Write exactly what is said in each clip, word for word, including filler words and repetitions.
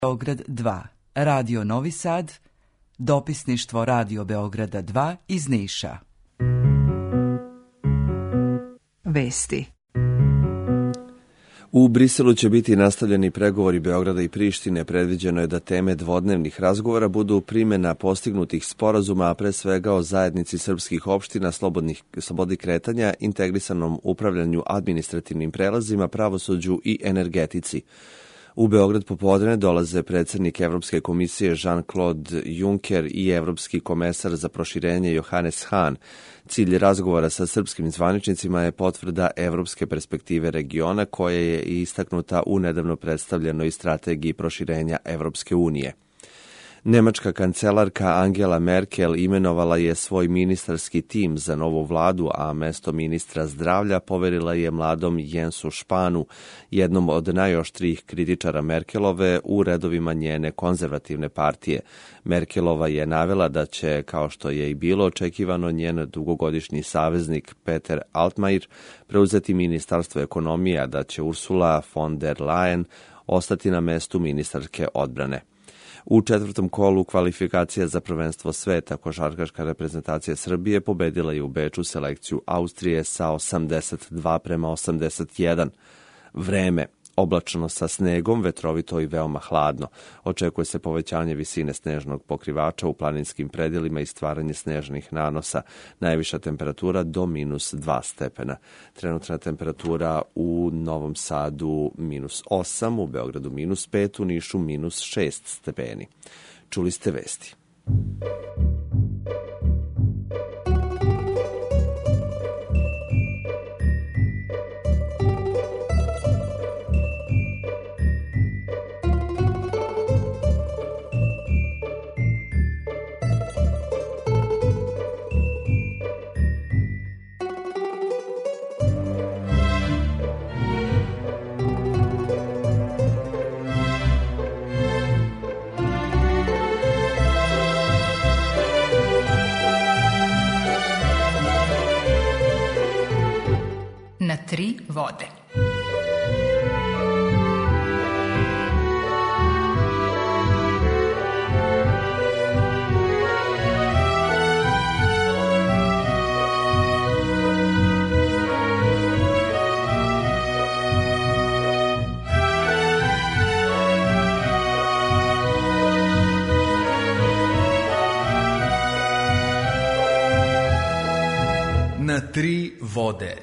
Beograd dva, Radio Novi Sad, dopisništvo Radio Beograda dva iz Niša. Vesti. U Briselu će biti nastavljeni pregovori Beograda i Prištine. Predviđeno je da teme dvodnevnih razgovora budu primjena postignutih sporazuma, a pre svega o zajednici srpskih opština, slobodnih, slobodi kretanja, integrisanom upravljanju administrativnim prelazima, pravosuđu i energetici. U Beograd popodne dolaze predsjednik Evropske komisije Jean-Claude Juncker i evropski komesar za proširenje Johannes Hahn. Cilj razgovora sa srpskim zvaničnicima je potvrda evropske perspektive regiona koja je istaknuta u nedavno predstavljenoj strategiji proširenja Evropske unije. Nemačka kancelarka Angela Merkel imenovala je svoj ministarski tim za novu vladu, a mesto ministra zdravlja poverila je mladom Jensu Spahnu, jednom od najoštrijih kritičara Merkelove u redovima njene konzervativne partije. Merkelova je navela da će, kao što je i bilo očekivano, njen dugogodišnji saveznik Peter Altmaier preuzeti ministarstvo ekonomije, a da će Ursula von der Leyen ostati na mestu ministarke odbrane. U četvrtom kolu kvalifikacija za prvenstvo sveta košarkaška reprezentacija Srbije pobedila je u Beču selekciju Austrije sa osamdeset dva prema osamdeset jedan. Vreme. Oblačno sa snegom, vetrovito i veoma hladno. Očekuje se povećanje visine snežnog pokrivača u planinskim predjelima i stvaranje snežnih nanosa. Najviša temperatura do minus dva stepena. Trenutna temperatura u Novom Sadu minus osam, u Beogradu minus pet, u Nišu minus šest stepeni. Čuli ste vesti. Na tri vode. Na tri vode.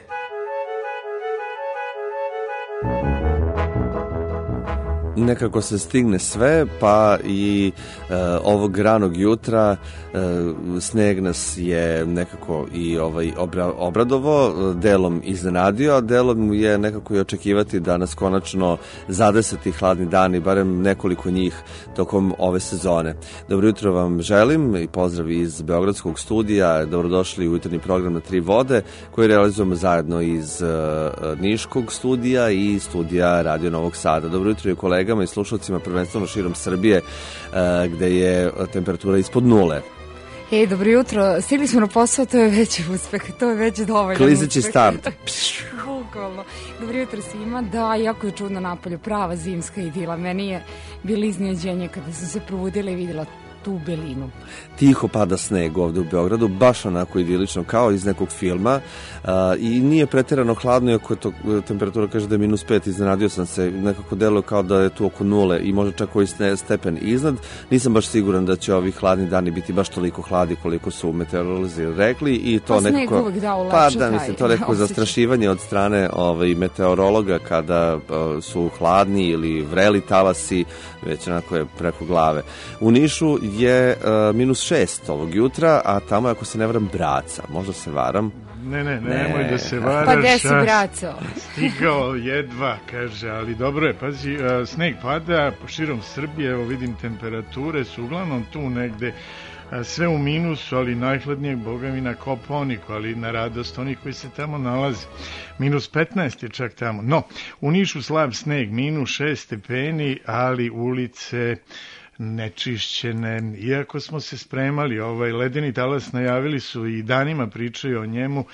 Nekako se stigne sve, pa i e, ovog ranog jutra e, sneg nas je nekako i ovaj obra, obradovo, delom iznenadio, a delom je nekako i očekivati da nas konačno zadeseti hladni dani, barem nekoliko njih tokom ove sezone. Dobro jutro vam želim i pozdrav iz Beogradskog studija, dobrodošli u jutarnji program Na tri vode koji realizujemo zajedno iz uh, Niškog studija i studija Radio Novog Sada. Dobro jutro i kolega i slušalcima prvenstveno širom Srbije uh, gde je temperatura ispod nule. Ej, dobro jutro, stigli smo na posao, to je već uspeh, to je već dovoljno uspeh. Klizeći start. Bukvalno. Dobro jutro svima, da, jako je čudno napolju, prava zimska idila. Meni je bilo iznenađenje kada sam se probudila i videla tu belinu. Tiho pada sneg ovde u Beogradu, baš onako idilično kao iz nekog filma uh, i nije preterano hladno, iako je to, temperatura kaže da je minus pet, iznenadio sam se, nekako deluje kao da je tu oko nule i možda čak koji stepen iznad. Nisam baš siguran da će ovi hladni dani biti baš toliko hladi koliko su meteorolozi rekli i to pa nekako... uvek da ulepša pa da, mislim, to neko zastrašivanje od strane ovaj, meteorologa kada uh, su hladni ili vreli talasi, već onako je preko glave. U Nišu je uh, minus šest ovog jutra, a tamo, ako se ne varam, Braca. Možda se varam. Ne, ne, ne, nemoj da se varaš. Pa gde si, Braco? Stigao jedva, kaže, ali dobro je, pazi, uh, sneg pada širom Srbije, evo vidim, temperature su uglavnom tu negde, uh, sve u minusu, ali najhladnijeg, boga mi, na Kopaoniku, ali na radost onih koji se tamo nalaze. Minus petnaest je čak tamo. No, u Nišu slab sneg, minus šest stepeni, ali ulice nečišćene, iako smo se spremali, ovaj ledeni talas najavili su i danima pričaju o njemu,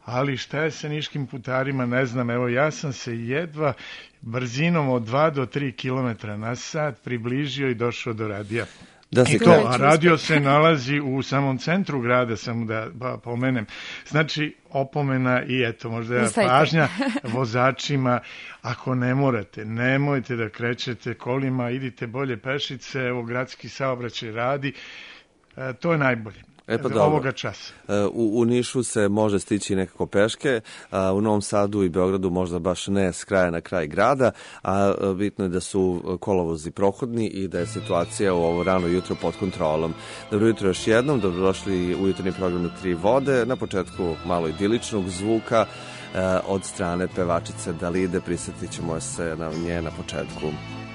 ali šta je sa niškim putarima, ne znam. Evo, ja sam se jedva brzinom od dva do tri kilometra na sat približio i došao do radija. Da I to, a radio se nalazi u samom centru grada, samo da pa, pomenem. Znači, opomena i eto, možda je pažnja vozačima, ako ne morate, nemojte da krećete kolima, idite bolje pešice, evo, gradski saobraćaj radi, e, to je najbolje. E pa ovoga časa. U, u Nišu se može stići nekako peške, a u Novom Sadu i Beogradu možda baš ne s kraja na kraj grada, a bitno je da su kolovozi prohodni i da je situacija u ovo rano jutro pod kontrolom. Dobro jutro još jednom, dobrodošli u jutarnji program Na tri vode, na početku malo idiličnog zvuka od strane pevačice Dalide, prisjetit ćemo se na nje na početku.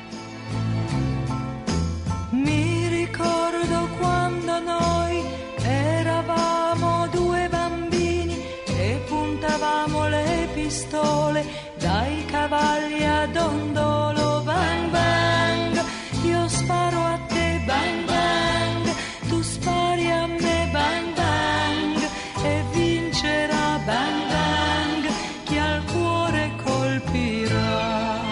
Mi ricordo quando noi eravamo due bambini e puntavamo le pistole dai cavalli a dondolo. Bang bang, io sparo a te, bang bang, tu spari a me, bang bang, e vincerà bang bang chi al cuore colpirà.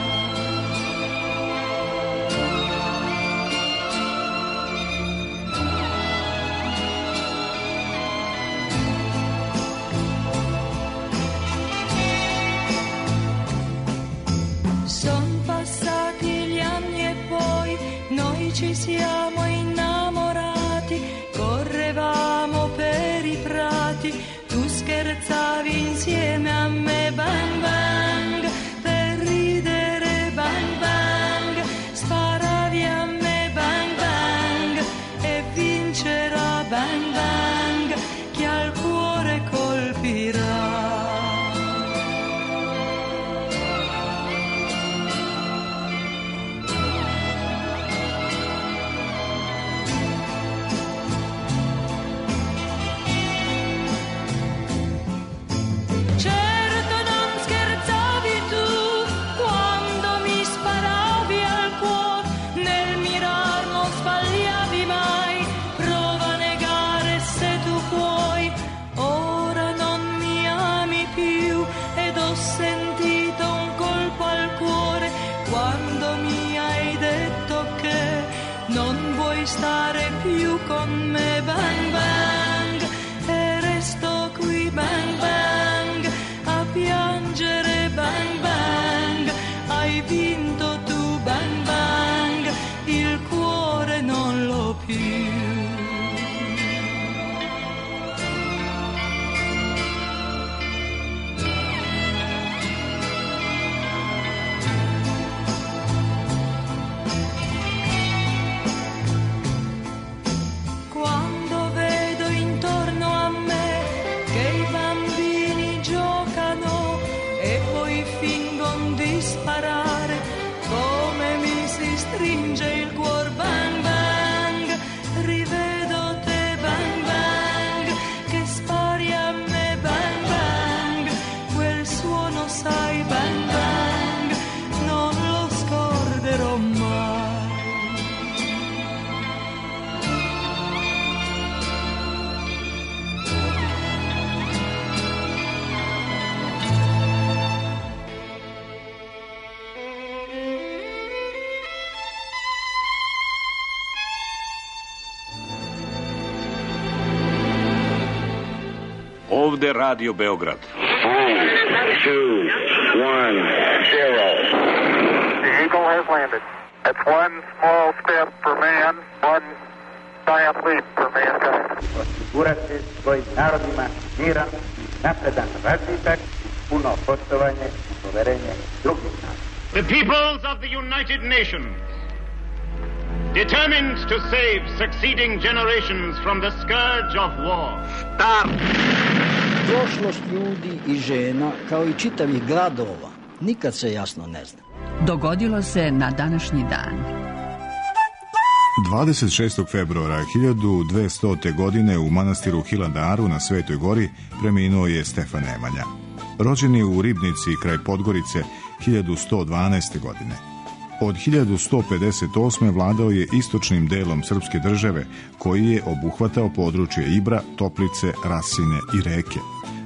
Son passati gli anni e poi noi ci siamo innamorati, correvamo per i prati, tu scherzavi insieme a me, bang bang, per ridere, bang bang, sparavi a me, bang bang, e vincerà, bang bang, chi al cuore colpirà. Stare più con me, bang bang, e resto qui, bang bang, a piangere, bang bang, hai vinto tu, bang bang, il cuore non l'ho più. Stringe il cuore, bang bang, rivedo te, bang bang, che spari a me, bang bang, quel suono sai, bang bang, non lo scorderò mai. Ovde Radio Beograd. Three, two, one, zero. The Eagle has landed. It's one small step for man, one giant leap for mankind. Osigurati svojim narodima miran, napredan razvitak, puno poštovanje i poverenje drugih naroda. The peoples of the United Nations, determined to save succeeding generations from the scourge of war. Start! Prošlost ljudi i žena, kao i čitavih gradova, nikad se jasno ne zna. Dogodilo se na današnji dan. dvadeset šestog februara hiljadu dvestote. godine u manastiru Hilandaru na Svetoj gori preminuo je Stefan Nemanja. Rođen je u Ribnici kraj Podgorice hiljadu sto dvanaeste. godine. Od hiljadu sto pedeset osme. vladao je istočnim delom srpske države, koji je obuhvatao područje Ibra, Toplice, Rasine i Reke.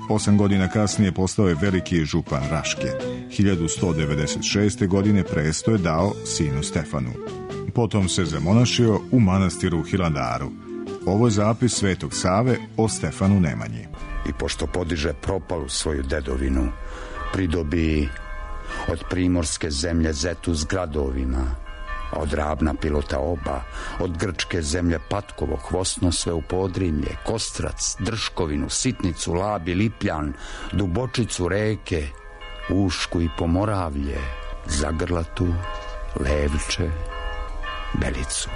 Osam godina kasnije postao je veliki župan Raške. hiljadu sto devedeset šeste. godine presto je dao sinu Stefanu. Potom se zamonašio u manastiru Hilandaru. Ovo je zapis Svetog Save o Stefanu Nemanji. I pošto podiže propalu svoju dedovinu, pridobi od primorske zemlje zetu s gradovima, a od Ravna pilota oba, od grčke zemlje Patkovo, hvosno sve u Podrimlje, Kostrac, Drškovinu, Sitnicu, Labi, Lipljan, Dubočicu reke, Ušku i Pomoravlje, Zagrlatu, Levče, Belicu.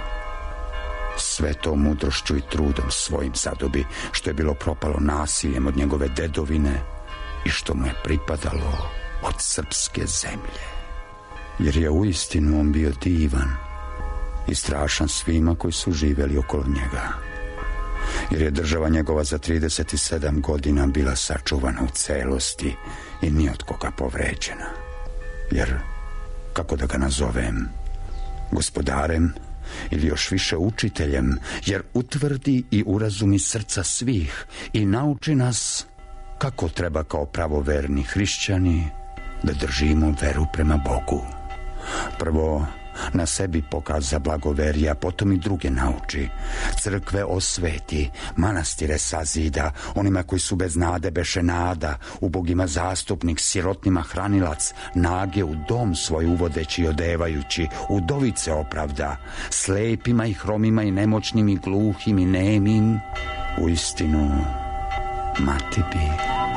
Sve to mudrošću i trudom svojim zadobi, što je bilo propalo nasiljem od njegove dedovine i što mu je pripadalo od srpske zemlje. Jer je uistinu on bio divan i strašan svima koji su živjeli okolo njega. Jer je država njegova za trideset sedam godina bila sačuvana u celosti i ni od koga povređena. Jer, kako da ga nazovem, gospodarem ili još više učiteljem, jer utvrdi i urazumi srca svih i nauči nas kako treba kao pravoverni hrišćani da držimo veru prema Bogu. Prvo na sebi pokaza blagoverje, a potom i druge nauči. Crkve osveti, manastire sazida, onima koji su bez nade beše nada, ubogima zastupnik, sirotnima hranilac, nage u dom svoj uvodeći i odevajući, udovice opravda, slepima i hromima i nemoćnim i gluhim i nemim, uistinu mati bi.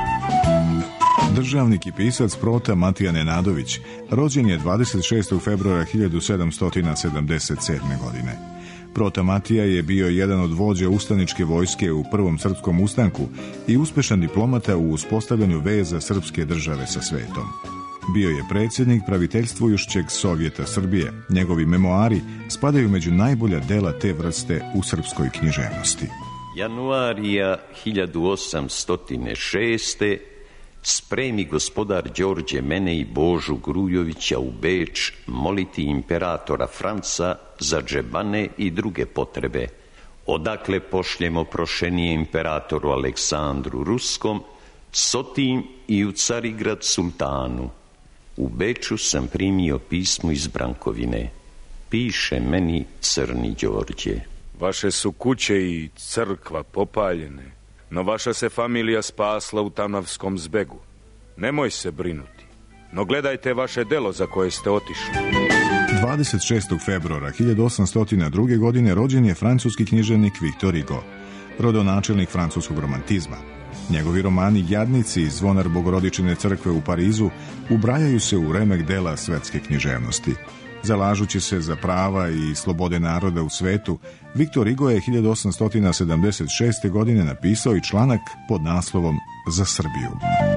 Državnik i pisac Prota Matija Nenadović rođen je dvadeset šestog februara hiljadu sedamsto sedamdeset sedme. godine. Prota Matija je bio jedan od vođa ustaničke vojske u Prvom srpskom ustanku i uspešan diplomata u uspostavljanju veza srpske države sa svetom. Bio je predsjednik praviteljstvujušćeg Sovjeta Srbije. Njegovi memoari spadaju među najbolja dela te vrste u srpskoj književnosti. Januarija hiljadu osamsto šeste. Spremi gospodar Đorđe mene i Božu Grujovića u Beč moliti imperatora Franca za džebane i druge potrebe. Odakle pošljemo prošenije imperatoru Aleksandru Ruskom, Sotim i u Carigrad sultanu. U Beču sam primio pismo iz Brankovine. Piše meni Crni Đorđe. Vaše su kuće i crkva popaljene, no vaša se familija spasla u Tamnavskom zbegu. Nemoj se brinuti, no gledajte vaše delo za koje ste otišli. dvadeset šestog februara hiljadu osamsto druge. godine rođen je francuski književnik Victor Hugo, rodonačelnik francuskog romantizma. Njegovi romani Jadnici i Zvonar Bogorodičine crkve u Parizu ubrajaju se u remek dela svetske književnosti. Zalažući se za prava i slobode naroda u svetu, Victor Hugo je hiljadu osamsto sedamdeset šeste. godine napisao i članak pod naslovom Za Srbiju.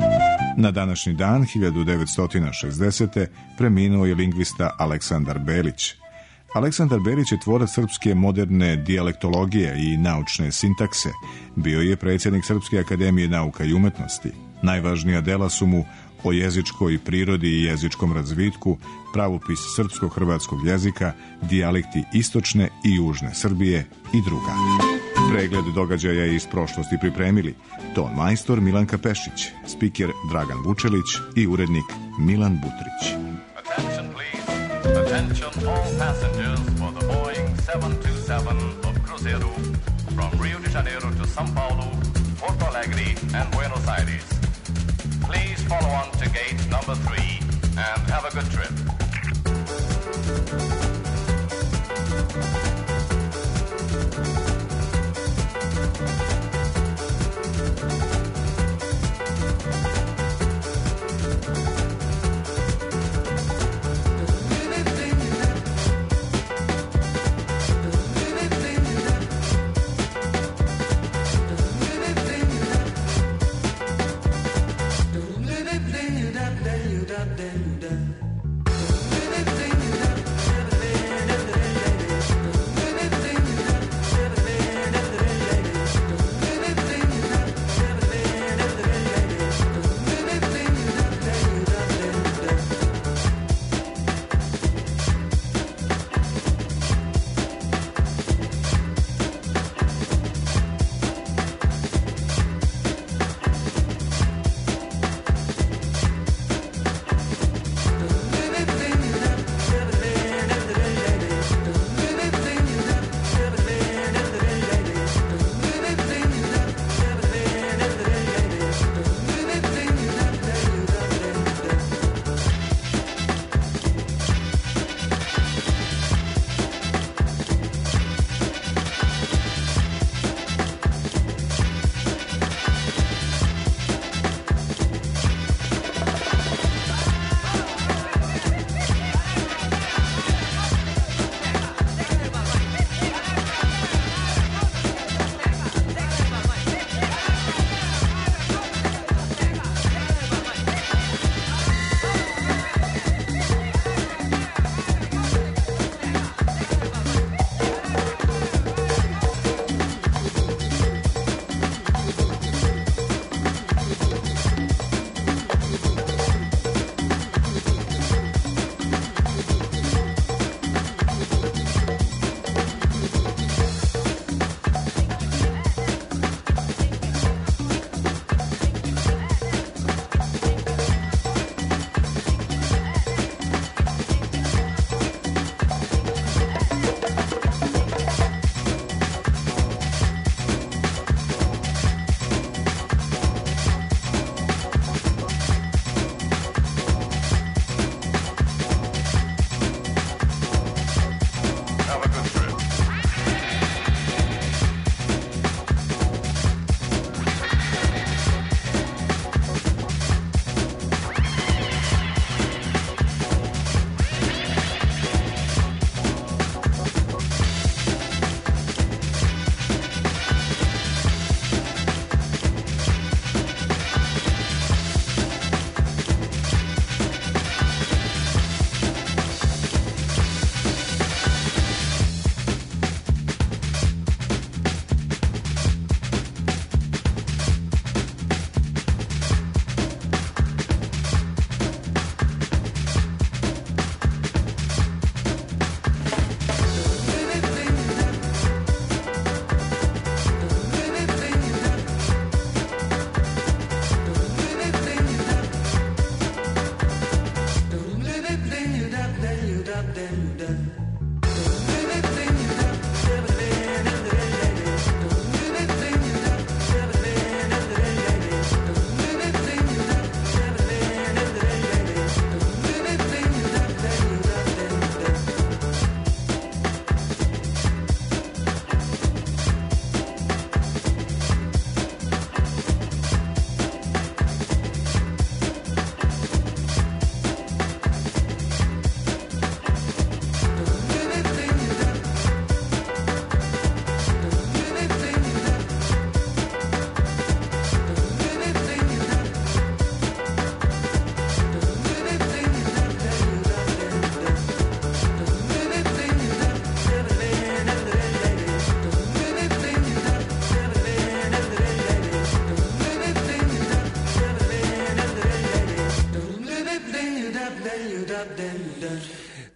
Na današnji dan, hiljadu devetsto šezdesete. preminuo je lingvista Aleksandar Belić. Aleksandar Belić je tvorac srpske moderne dijalektologije i naučne sintakse. Bio je predsjednik Srpske akademije nauka i umetnosti. Najvažnija dela su mu o jezičkoj prirodi i jezičkom razvitku, pravopis srpsko-hrvatskog jezika, dijalekti istočne i južne Srbije i druga. Pregled događaja iz prošlosti pripremili ton majstor Milanka Pešić, spiker Dragan Vučelić i urednik Milan Butrić. Attention please. Attention all passengers for the Boeing seven two seven of Cruzeiro from Rio de Janeiro to São Paulo, Porto Alegre and Buenos Aires. Please follow on to gate number three and have a good trip.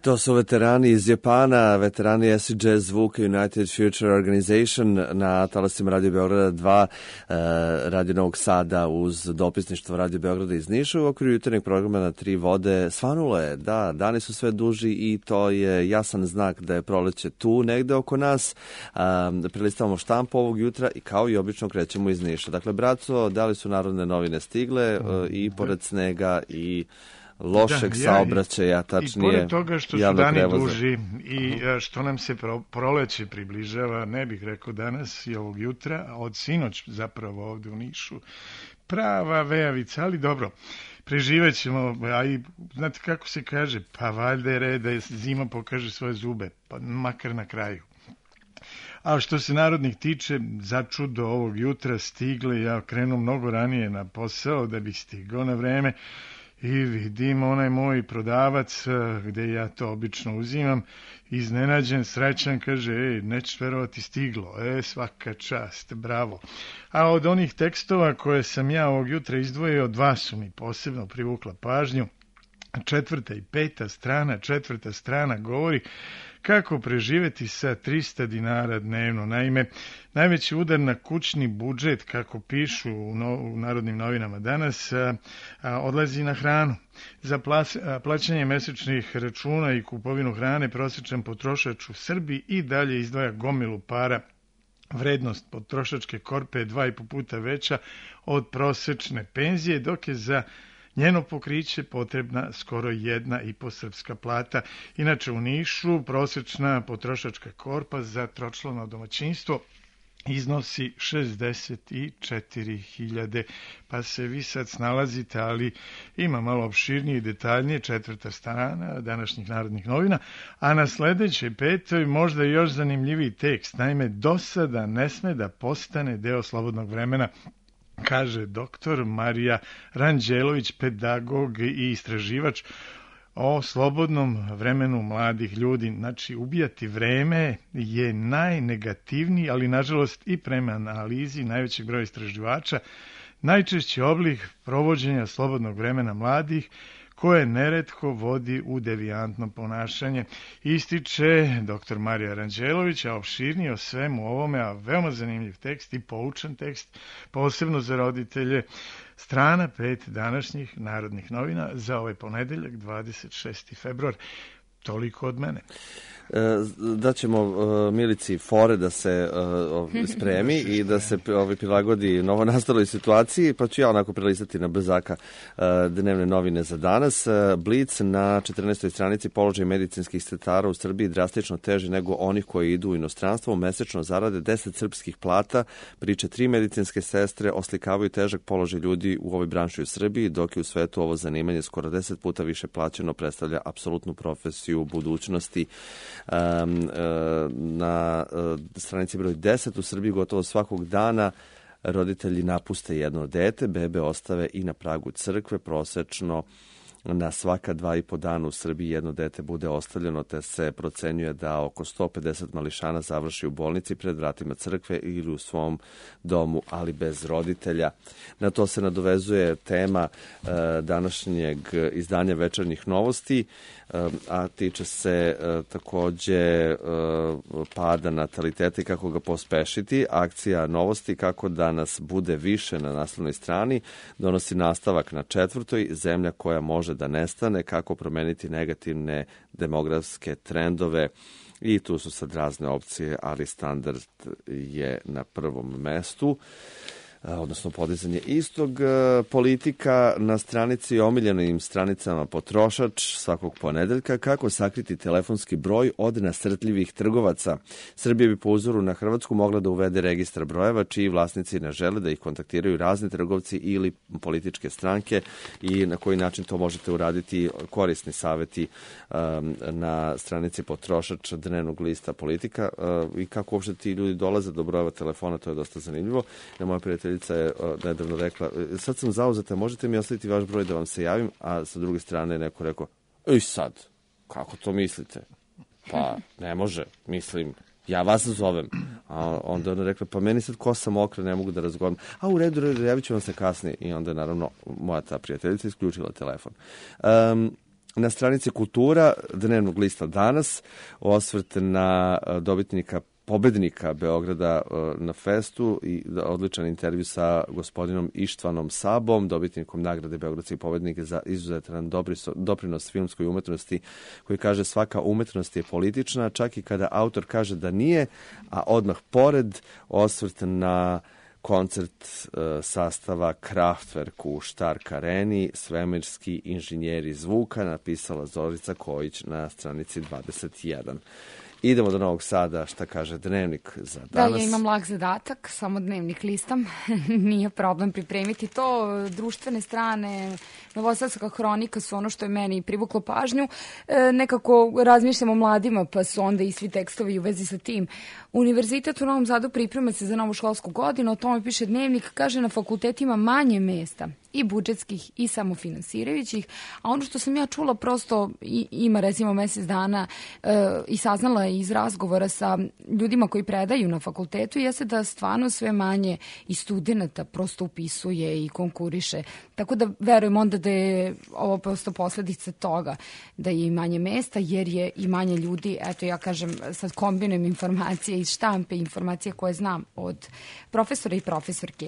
To su veterani iz Japana, veterani acid jazz zvuka United Future Organization na talasima Radio Beograda dva, Radio Novog Sada uz dopisništvo Radio Beograda iz Niša u okviru jutarnjeg programa Na tri vode. Svanulo je, da, dani su sve duži i to je jasan znak da je proleće tu negde oko nas. Prelistavamo štampu ovog jutra i kao i obično krećemo iz Niša. Dakle, braco, da li su Narodne novine stigle i pored snega i lošeg da, saobraćaja, tačnije. I pored toga što su dani prevoza. duži i što nam se pro, proleće približava, ne bih rekao danas i ovog jutra, a od sinoć zapravo ovde u Nišu, prava vejavica, ali dobro, preživat ćemo, a i znate kako se kaže, pa valjda je red da zima pokaže svoje zube, pa makar na kraju. A što se narodnih tiče, začudo ovog jutra stigle, ja krenuo mnogo ranije na posao da bih stigao na vreme, i vidim onaj moj prodavac, gde ja to obično uzimam, iznenađen, srećan, kaže, ej, nećeš verovati, stiglo, e, svaka čast, bravo. A od onih tekstova koje sam ja ovog jutra izdvojio, dva su mi posebno privukla pažnju. Četvrta i peta strana, četvrta strana govori kako preživeti sa trista dinara dnevno. Naime, najveći udar na kućni budžet, kako pišu u, no, u Narodnim novinama danas, a, a, odlazi na hranu. Za plas, a, plaćanje mesečnih računa i kupovinu hrane prosječan potrošač u Srbiji i dalje izdvaja gomilu para. Vrednost potrošačke korpe je dva i po puta veća od prosečne penzije, dok je za njeno pokriće potrebna skoro jedna i po srpska plata. Inače u Nišu prosječna potrošačka korpa za tročlano domaćinstvo iznosi šezdeset četiri hiljade, pa se vi sad snalazite, ali ima malo opširnije i detaljnije, četvrta strana današnjih Narodnih novina, a na sledećoj petoj možda još zanimljiviji tekst. Naime, dosada ne sme da postane deo slobodnog vremena, kaže doktor Marija Ranđelović, pedagog i istraživač o slobodnom vremenu mladih ljudi. Znači, ubijati vreme je najnegativniji, ali nažalost i prema analizi najvećeg broja istraživača, najčešći oblik provođenja slobodnog vremena mladih, koje neretko vodi u devijantno ponašanje. Ističe doktor Marija Ranđelović, a opširnije o svemu ovome, a veoma zanimljiv tekst i poučan tekst, posebno za roditelje, strana pet današnjih Narodnih novina za ovaj ponedeljak, dvadeset šesti februar. Toliko od mene. Daćemo uh, Milici fore da se uh, spremi i da se ovaj, prilagodi novo nastaloj situaciji, pa ću ja onako prelistati na brzaka uh, dnevne novine za danas. Uh, Blic na četrnaestoj stranici: položaj medicinskih sestara u Srbiji drastično teži nego onih koji idu u inostranstvo. Mesečno zarade deset srpskih plata, priče tri medicinske sestre, oslikavaju težak položaj ljudi u ovoj branši u Srbiji, dok je u svetu ovo zanimanje skoro deset puta više plaćeno, predstavlja apsolutnu profesiju budućnosti. Um, na uh, stranici broj deset u Srbiji gotovo svakog dana roditelji napuste jedno dete, bebe ostave i na pragu crkve. Prosečno na svaka dva i po dana u Srbiji jedno dete bude ostavljeno, te se procenjuje da oko sto pedeset mališana završi u bolnici, pred vratima crkve ili u svom domu, ali bez roditelja. Na to se nadovezuje tema e, današnjeg izdanja Večernjih novosti, e, a tiče se e, takođe e, pada nataliteta i kako ga pospešiti. Akcija novosti kako da nas bude više na naslovnoj strani donosi nastavak na četvrtoj: zemlja koja može da nestane, kako promeniti negativne demografske trendove. I tu su sad razne opcije, ali standard je na prvom mestu, odnosno podizanje istog. Politika na stranici, omiljenim stranicama Potrošač svakog ponedeljka: kako sakriti telefonski broj od nasrtljivih trgovaca. Srbija bi po uzoru na Hrvatsku mogla da uvede registar brojeva čiji vlasnici ne žele da ih kontaktiraju razni trgovci ili političke stranke, i na koji način to možete uraditi. Korisni saveti um, na stranici Potrošač dnevnog lista Politika, uh, i kako uopšte ti ljudi dolaze do brojeva telefona, to je dosta zanimljivo. Na moja prijateljica je nedavno rekla: sad sam zauzeta, možete mi ostaviti vaš broj da vam se javim, a sa druge strane neko rekao: i sad, kako to mislite? Pa ne može, mislim, ja vas zovem. A onda ona rekla: pa meni sad kosa mokra, ne mogu da razgovaram. A u redu, redu, javit ću vam se kasnije. I onda je naravno moja ta prijateljica isključila telefon. Um, Na stranici Kultura dnevnog lista Danas osvrt na dobitnika pobednika Beograda na festu i odličan intervju sa gospodinom Ištvanom Sabom, dobitnikom nagrade Beogradskih pobednika za izuzetan doprinos filmskoj umetnosti, koji kaže svaka umetnost je politična, čak i kada autor kaže da nije, a odmah pored osvrt na koncert uh, sastava Kraftwerk u Štark areni, svemirski inženjeri zvuka, napisala Zorica Kojić na stranici dvadeset jedan. Idemo do Novog Sada, šta kaže dnevnik za danas. Da, ja imam lag zadatak, samo dnevnik listam. Nije problem pripremiti to. Društvene strane, Novosadska hronika su ono što je meni privuklo pažnju. E, nekako razmišljam o mladima, pa su onda i svi tekstovi u vezi sa tim. Univerzitet u Novom Sadu priprema se za novu školsku godinu, o tome piše dnevnik, kaže na fakultetima manje mesta, i budžetskih i samofinansirajućih, a ono što sam ja čula prosto i, ima recimo mesec dana e, i saznala iz razgovora sa ljudima koji predaju na fakultetu, jeste da stvarno sve manje i studenta prosto upisuje i konkuriše. Tako da verujem onda da je ovo prosto posledica toga, da je i manje mesta, jer je i manje ljudi, eto ja kažem, sad kombinujem informacije iz štampe, informacije koje znam od profesora i profesorki.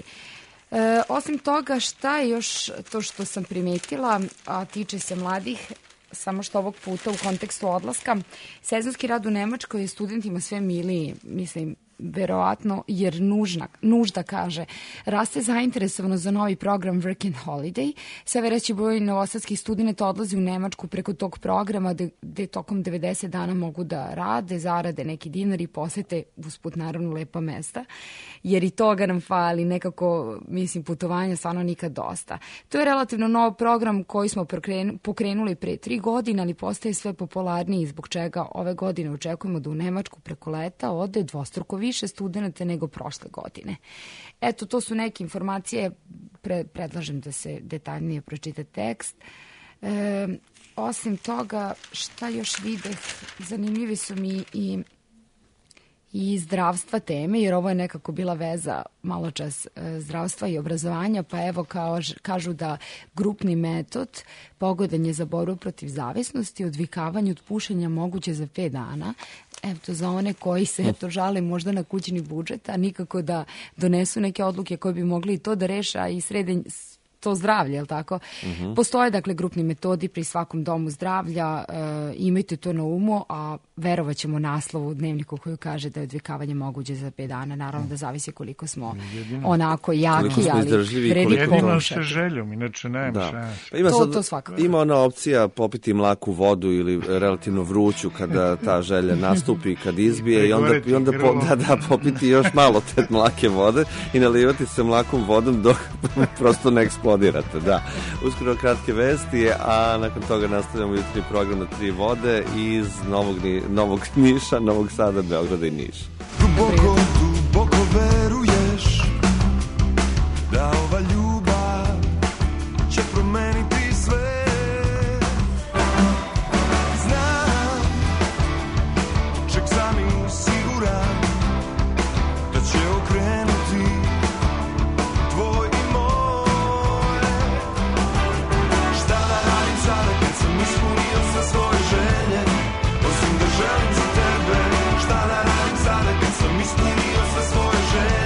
E, osim toga, šta je još to što sam primetila, a tiče se mladih, samo što ovog puta u kontekstu odlaska, sezonski rad u Nemačkoj je studentima sve miliji, mislim, verovatno, jer nužna, nužda, kaže, raste zainteresovano za novi program Work and Holiday. Sve veći broj novosadskih studenta odlazi u Nemačku preko tog programa gde tokom devedeset dana mogu da rade, zarade neki dinar i posete usput naravno lepa mesta, jer i toga nam fali, nekako, mislim, putovanja stvarno nikad dosta. To je relativno nov program koji smo pokrenuli pre tri godine, ali postaje sve popularniji, zbog čega ove godine očekujemo da u Nemačku preko leta ode dvostruko više studenta nego prošle godine. Eto, to su neke informacije, pre, predlažem da se detaljnije pročita tekst. E, osim toga, šta još videh, zanimljivi su mi i i zdravstva teme, jer ovo je nekako bila veza malo čas zdravstva i obrazovanja, pa evo kao, kažu da grupni metod pogodan je za borbu protiv zavisnosti, odvikavanje od pušenja moguće za pet dana. Evo to za one koji se eto, žale možda na kućni budžet, a nikako da donesu neke odluke koje bi mogli i to da reša i srede to zdravlje, je li tako? Uh-huh. Postoje, dakle, grupni metodi pri svakom domu zdravlja, e, imajte to na umu, a verovat ćemo naslovu u dnevniku koju kaže da je odvikavanje moguće za pet dana, naravno da zavisi koliko smo jedino, onako jaki, ali vredi jedino sa željom, inače nema šta. Pa ima, to, sad, to svakako. Ima ona opcija popiti mlaku vodu ili relativno vruću kada ta želja nastupi, kad izbije i onda, i onda po, da, da, popiti još malo te mlake vode i nalivati se mlakom vodom dok prosto ne eksplodira. Da. Uskoro kratke vesti, a nakon toga nastavljamo jutri program na tri vode iz Novog, Novog Niša, Novog Sada, Beograda i Niša. Duboko, duboko veruješ da ova ljubav će promeniti sve. Znam, čak sam i siguran da će okrenuti tvoj i moj. Šta da radim sada kad sam ispunio sve svoje želje, osim da želim za tebe. Šta da radim sada kad sam ispunio sve svoje želje.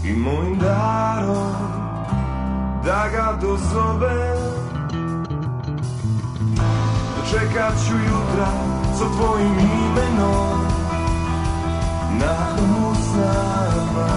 i mojim darom da ga dozovem. Čekat ću jutra sa tvojim imenom na usnama.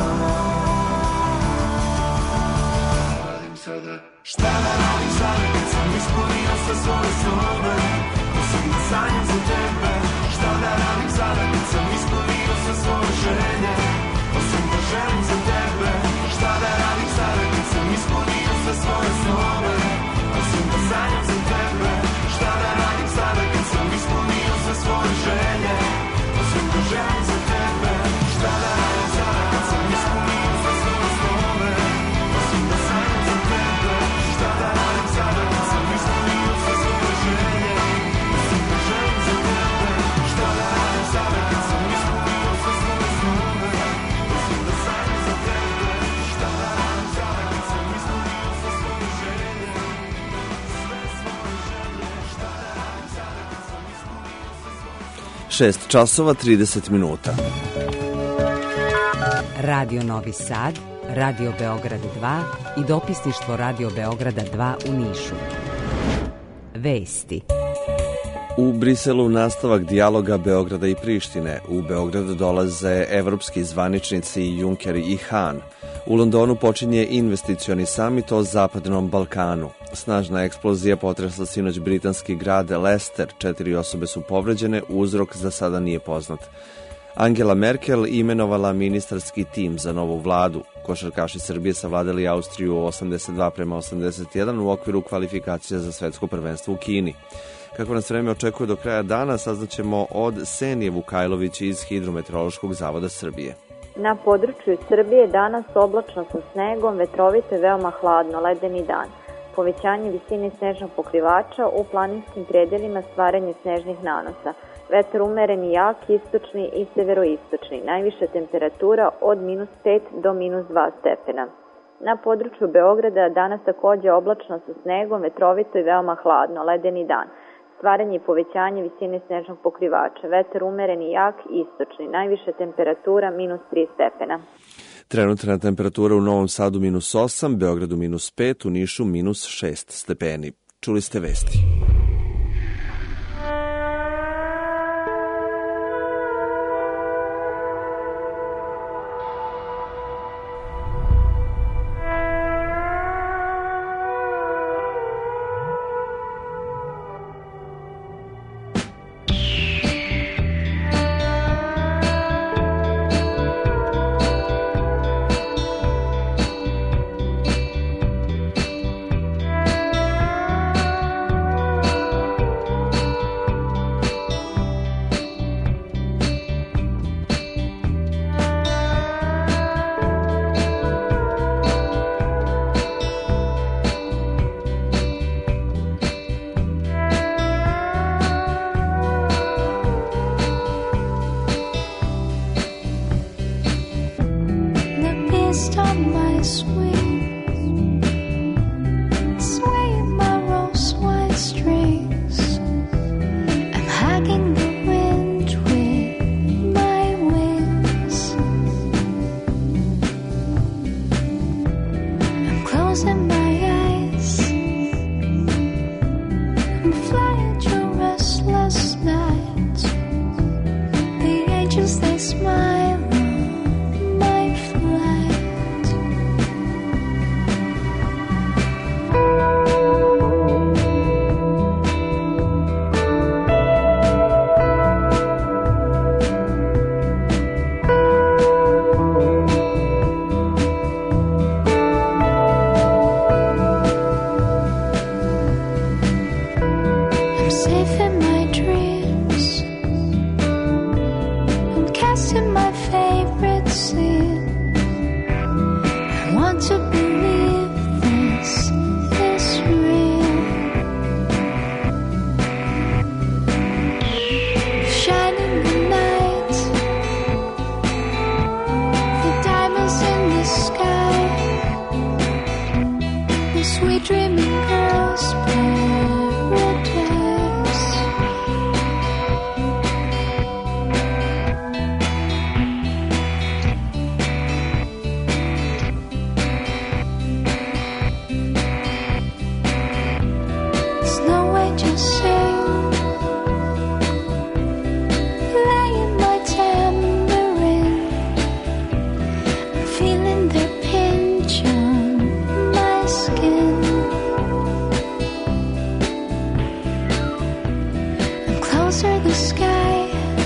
Šta da radim sada kad sam ispunio sve svoje snove, osim da sanjam za tebe. Šta da radim sada kad sam ispunio sve svoje želje, osim da želim za tebe. Šta da radim sada kad sam ispunio sve svoje snove, osim da sanjam za tebe. Šta da radim sada kad sam ispunio sve svoje želje, osim da želim za tebe. Šta da radim sada kad sam ispunio sve svoje snove, osim da sanjam za tebe. Šta da radim sada kad sam ispunio sve svoje želje, osim da želim za tebe. Šta da radim sada kad sam ispunio sve svoje snove, osim da sanjam za tebe. Šta da radim sada kad sam ispunio sve svoje želje, sve svoje želje. Šta da radim sada kad sam ispunio sve svoje želje. šest časova trideset minuta. Radio Novi Sad, Radio Beograd dva i dopisništvo Radio Beograda dva u Nišu. Vesti. U Briselu nastavak dijaloga Beograda i Prištine. U Beograd dolaze evropski zvaničnici Juncker i Han. U Londonu počinje investicioni samit o Zapadnom Balkanu. Snažna eksplozija potresla sinoć britanski grad Leicester. Četiri osobe su povređene, uzrok za sada nije poznat. Angela Merkel imenovala ministarski tim za novu vladu. Košarkaši Srbije savladali Austriju osamdeset dva prema osamdeset jedan u okviru kvalifikacija za svetsko prvenstvo u Kini. Kako nas vreme očekuje do kraja dana, saznaćemo od Senije Vukajlović iz Hidrometeorološkog zavoda Srbije. Na području Srbije danas oblačno sa snegom, vetrovito i veoma hladno, ledeni dan. Povećanje visine snežnog pokrivača u planinskim predelima, stvaranje snežnih nanosa. Vetar umeren i jak, istočni i severoistočni. Najviša temperatura od minus pet do minus dva stepena. Na području Beograda danas takođe oblačno sa snegom, vetrovito i veoma hladno, ledeni dan. Stvaranje i povećanje visine snežnog pokrivača. Vetar umeren i jak, istočni. Najviša temperatura minus tri stepena. Trenutna temperatura u Novom Sadu minus osam, Beogradu minus pet, u Nišu minus šest stepeni. Čuli ste vesti. They smile on my flight. stars are the sky.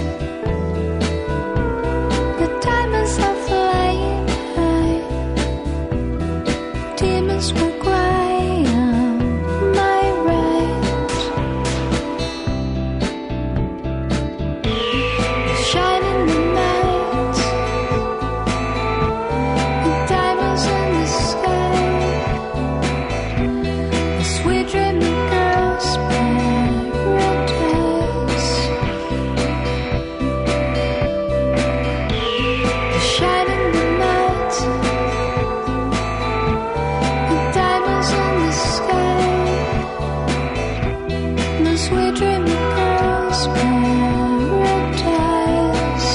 The diamonds are flying high. Demons will cry on my right. Shine in the night. The diamonds in the sky. The sweet dreaming girls paradise. The shine in the night. The diamonds in the sky. The sweet dreaming girls paradise.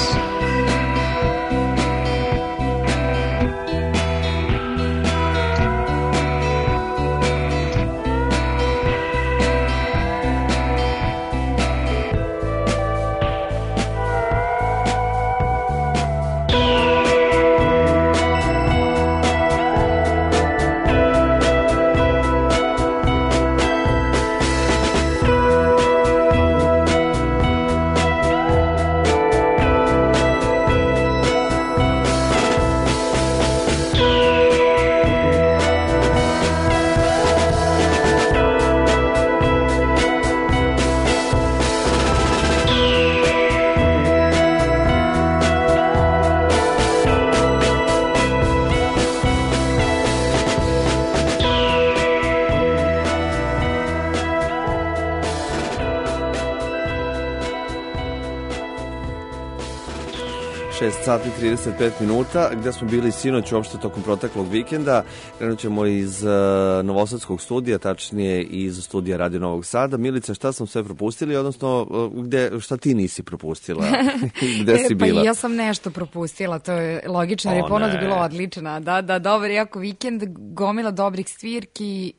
šest sati i trideset pet minuta, gde smo bili sinoć uopšte tokom proteklog vikenda. Krenut ćemo iz uh, Novosadskog studija, tačnije iz studija Radio Novog Sada. Milice, šta smo sve propustili, odnosno uh, gde, šta ti nisi propustila? Gde si pa bila? Ja sam nešto propustila, to je logično, jer je ponuda bila odlična. Da, da, dobar jako vikend, gomila dobrih svirki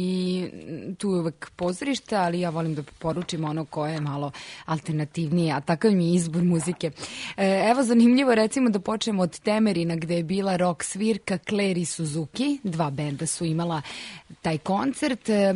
i tu je uvek pozorište, ali ja volim da poručim ono koje je malo alternativnije, a takav mi je izbor muzike. E, evo, zanimljivo recimo da počnemo od Temerina, gde je bila rock svirka Claire i Suzuki, dva benda su imala taj koncert. E,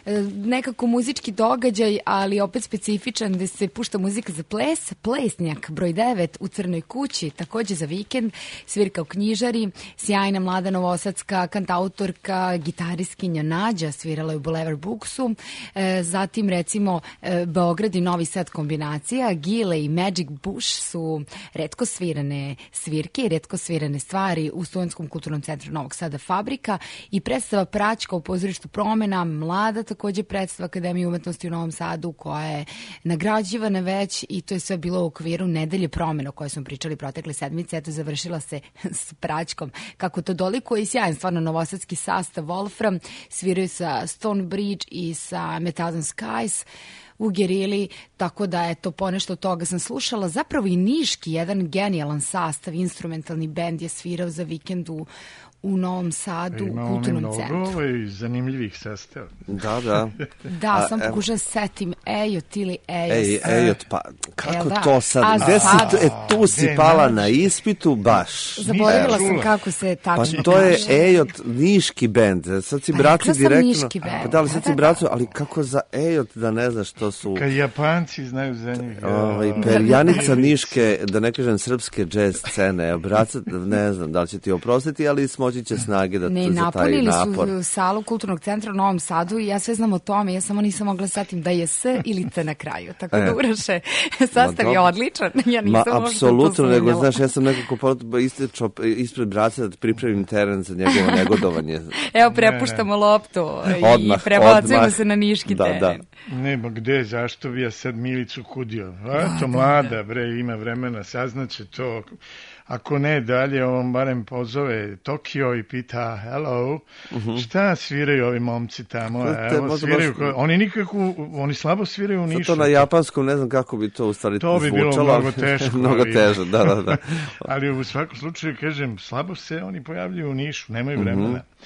nekako muzički događaj, ali opet specifičan, gde se pušta muzika za ples, Plesnjak broj devet u Crnoj kući, takođe za vikend, svirka u Knjižari, sjajna mlada novosadska kantautorka, gitariskinja Nađa, svirala je u Boulevard Booksu, e, zatim recimo e, Beograd i Novi Sad kombinacija, Gile i Magic Bush su retko svirane svirke i retko svirane stvari u Studentskom kulturnom centru Novog Sada Fabrika i predstava Praćka u pozorištu Promena, mlada takođe predstava Akademije umetnosti u Novom Sadu koja je nagrađivana već i to je sve bilo u okviru Nedelje promena o kojoj smo pričali protekle sedmice. Eto, završila se s Praćkom. Kako to dolikuje i sjajan stvarno novosadski sastav Wolfram, sviraju sa Stonebridge i sa Metallic Skies u Gerili, tako da je to ponešto od toga sam slušala. Zapravo i niški, jedan genijalan sastav, instrumentalni bend je svirao za vikend u, u Novom Sadu, u kulturnom centru. Imamo mnogo zanimljivih sastava. Da, da. Da, A, sam pokušala setim Ejot ili Ejos. Ej, Ejot, pa kako da? to sad? A, Gde sad? si, e, tu si De, pala naš. na ispitu, baš. Zaboravila sam kako se tačno Pa to je kaže. Ejot, niški bend. Sad si Pa braci rekla sam direktno. niški bend. Pa da, ali sad Da, si da, bracu, ali kako za Ejot da ne znaš što su... Kad Japanci znaju za njih. Ovaj, perjanica niške, da ne kažem srpske džez scene. Braca, ne znam da li će ti oprostiti, ali smoći će snage da Ne, za taj napunili napor. su salu Kulturnog centra u Novom Sadu i ja sve znam o tome, ja samo nisam mogla setim da je S ili C na kraju, tako da E. Uraše, sastav je odličan, ja nisam Ma, možda to apsolutno, nego, sumnjala. znaš, ja sam nekako pot- istečao ispred braca da pripremim teren za njegovo negodovanje. Evo, prepuštamo loptu i Odmah, prebacujemo odmah. se na niški Da, teren. da. Ne, ba gde, zašto bi ja sad Milicu kudio? A, to mlada, bre, ima vremena, saznaće to. Ako ne dalje, on barem pozove Tokio i pita, hello, Mhm. šta sviraju ovi momci tamo? To te Evo, možda sviraju, baš- ko- oni nikako, oni slabo sviraju u Sad Nišu. to na japanskom, ne znam kako bi to u stvari To bi bilo zvučalo, mnogo teško. mnogo ali- teže, da, da, da. Ali u svakom slučaju, kažem, slabo se oni pojavljuju u Nišu, nemaju Mhm. vremena.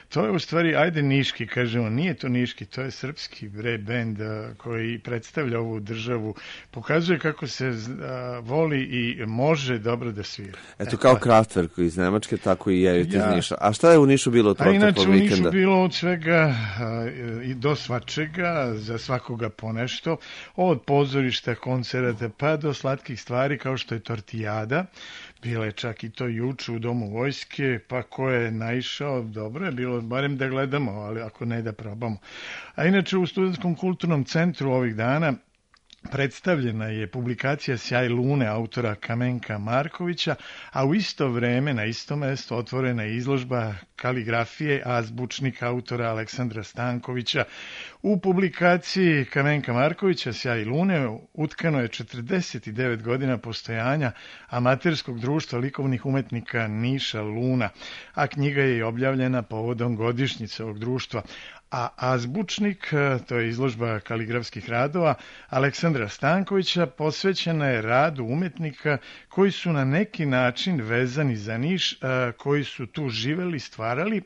to je u stvari, ajde niški, kažemo, nije to niški, to je srpski bre bend koji predstavlja ovu državu, pokazuje kako se a, voli i može dobro da svira. Eto, kao Kraftwerk iz Nemačke, tako i Jerite ja. iz Niša. A šta je u Nišu bilo od proteklog vikenda? A inače u Nišu bilo od svega a, i do svačega, za svakoga ponešto, od pozorišta, koncerata, pa do slatkih stvari kao što je tortijada. Bilo je čak i to juče u Domu vojske, pa ko je naišao, dobro je bilo, barem da gledamo, ali ako ne da probamo. A inače u Studentskom kulturnom centru ovih dana predstavljena je publikacija Sjaj lune autora Kamenka Markovića, a u isto vreme na isto mesto otvorena je izložba kaligrafije azbučnika autora Aleksandra Stankovića. U publikaciji Kamenka Markovića Sjaj lune utkano je četrdeset devet godina postojanja amaterskog društva likovnih umetnika Niša Luna, a knjiga je objavljena povodom godišnjice ovog društva. A azbučnik, to je izložba kaligrafskih radova Aleksandra Stankovića, posvećena je radu umetnika koji su na neki način vezani za Niš, koji su tu živeli, stvarali,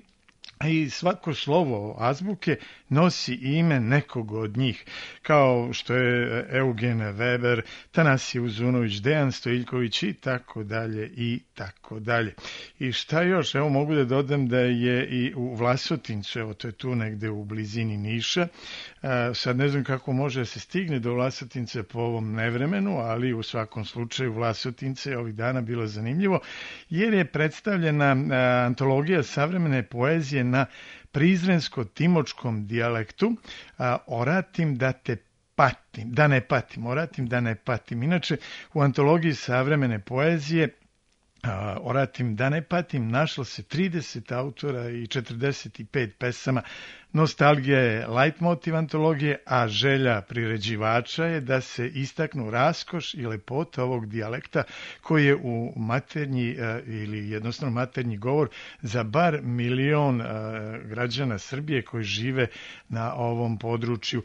i svako slovo azbuke nosi ime nekog od njih, kao što je Eugen Weber, Tanasije Uzunović, Dejan Stojiljković i tako dalje i tako dalje. I šta još? Evo mogu da dodam da je i u Vlasotincu, evo to je tu negde u blizini Niša, sad ne znam kako može da se stigne do Vlasotince po ovom nevremenu, ali u svakom slučaju Vlasotince je ovih dana bilo zanimljivo, jer je predstavljena antologija savremene poezije na prizrensko-timočkom dijalektu, a, oratim da te patim, da ne patim, oratim da ne patim. Inače, u antologiji savremene poezije a, oratim da ne patim našlo se trideset autora i četrdeset pet pesama. Nostalgija je leitmotiv antologije, a želja priređivača je da se istaknu raskoš i lepota ovog dijalekta koji je u maternji ili jednostavno maternji govor za bar milion građana Srbije koji žive na ovom području.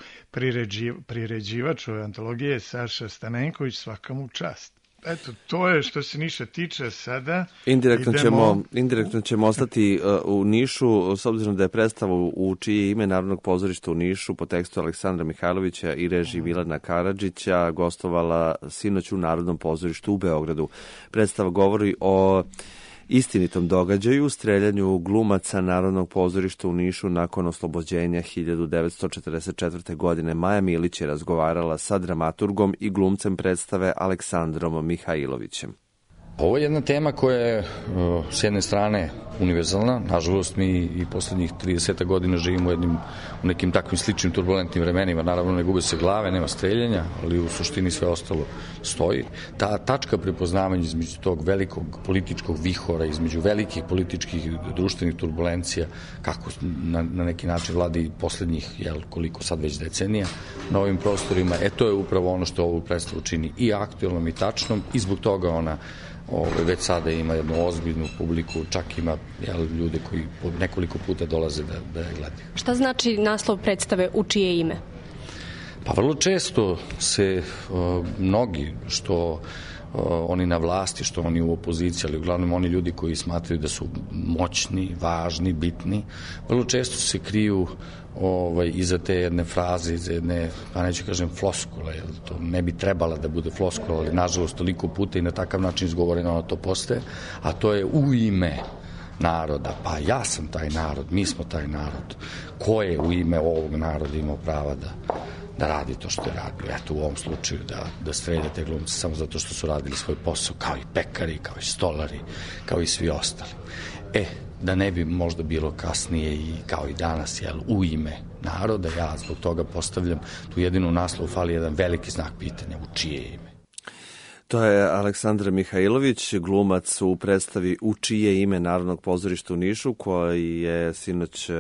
Priređivač ove antologije je Saša Stanenković, svaka mu čast. Eto, to je što se Niša tiče sada. Indirektno, idemo... ćemo, indirektno ćemo ostati uh, u Nišu, s obzirom da je predstava u čije ime Narodnog pozorišta u Nišu po tekstu Aleksandra Mihajlovića i režiji Milana Karadžića gostovala sinoć u Narodnom pozorištu u Beogradu. Predstava govori o istinitom događaju, streljanju glumaca Narodnog pozorišta u Nišu nakon oslobođenja hiljadu devetsto četrdeset četvrte. godine. Maja Milić je razgovarala sa dramaturgom i glumcem predstave Aleksandrom Mihajlovićem. Ovo je jedna tema koja je s jedne strane univerzalna. Nažalost, mi i poslednjih trideset godina živimo u, jednim, u nekim takvim sličnim turbulentnim vremenima. Naravno, ne gube se glave, nema streljanja, ali u suštini sve ostalo stoji. Ta tačka prepoznavanja između tog velikog političkog vihora, između velikih političkih i društvenih turbulencija, kako na, na neki način vladi poslednjih, jel, koliko sad već decenija, na ovim prostorima, e to je upravo ono što ovu predstavu čini i aktuelnom i tačnom, i zbog toga ona Ove, već sada ima jednu ozbiljnu publiku, čak ima jel, ljude koji nekoliko puta dolaze da, da je gledaju. Šta znači naslov predstave U čije ime? Pa vrlo često se uh, mnogi, što uh, oni na vlasti, što oni u opoziciji, ali uglavnom oni ljudi koji smatraju da su moćni, važni, bitni, vrlo često se kriju ovaj, iza te jedne fraze, iza jedne, pa neću kažem floskula, jer to ne bi trebala da bude floskula, ali nažalost toliko puta i na takav način izgovoreno ono to postaje, a to je u ime naroda. Pa ja sam taj narod, mi smo taj narod. Ko je u ime ovog naroda imao prava da, da radi to što je radio? Eto, u ovom slučaju da, da strelja te glumce samo zato što su radili svoj posao, kao i pekari, kao i stolari, kao i svi ostali. E, da ne bi možda bilo kasnije i kao i danas, jel, u ime naroda, ja zbog toga postavljam tu jedinu naslovu, fali jedan veliki znak pitanja, u čije ime. To je Aleksandar Mihajlović, glumac u predstavi U čije ime Narodnog pozorišta u Nišu, koji je sinoć uh,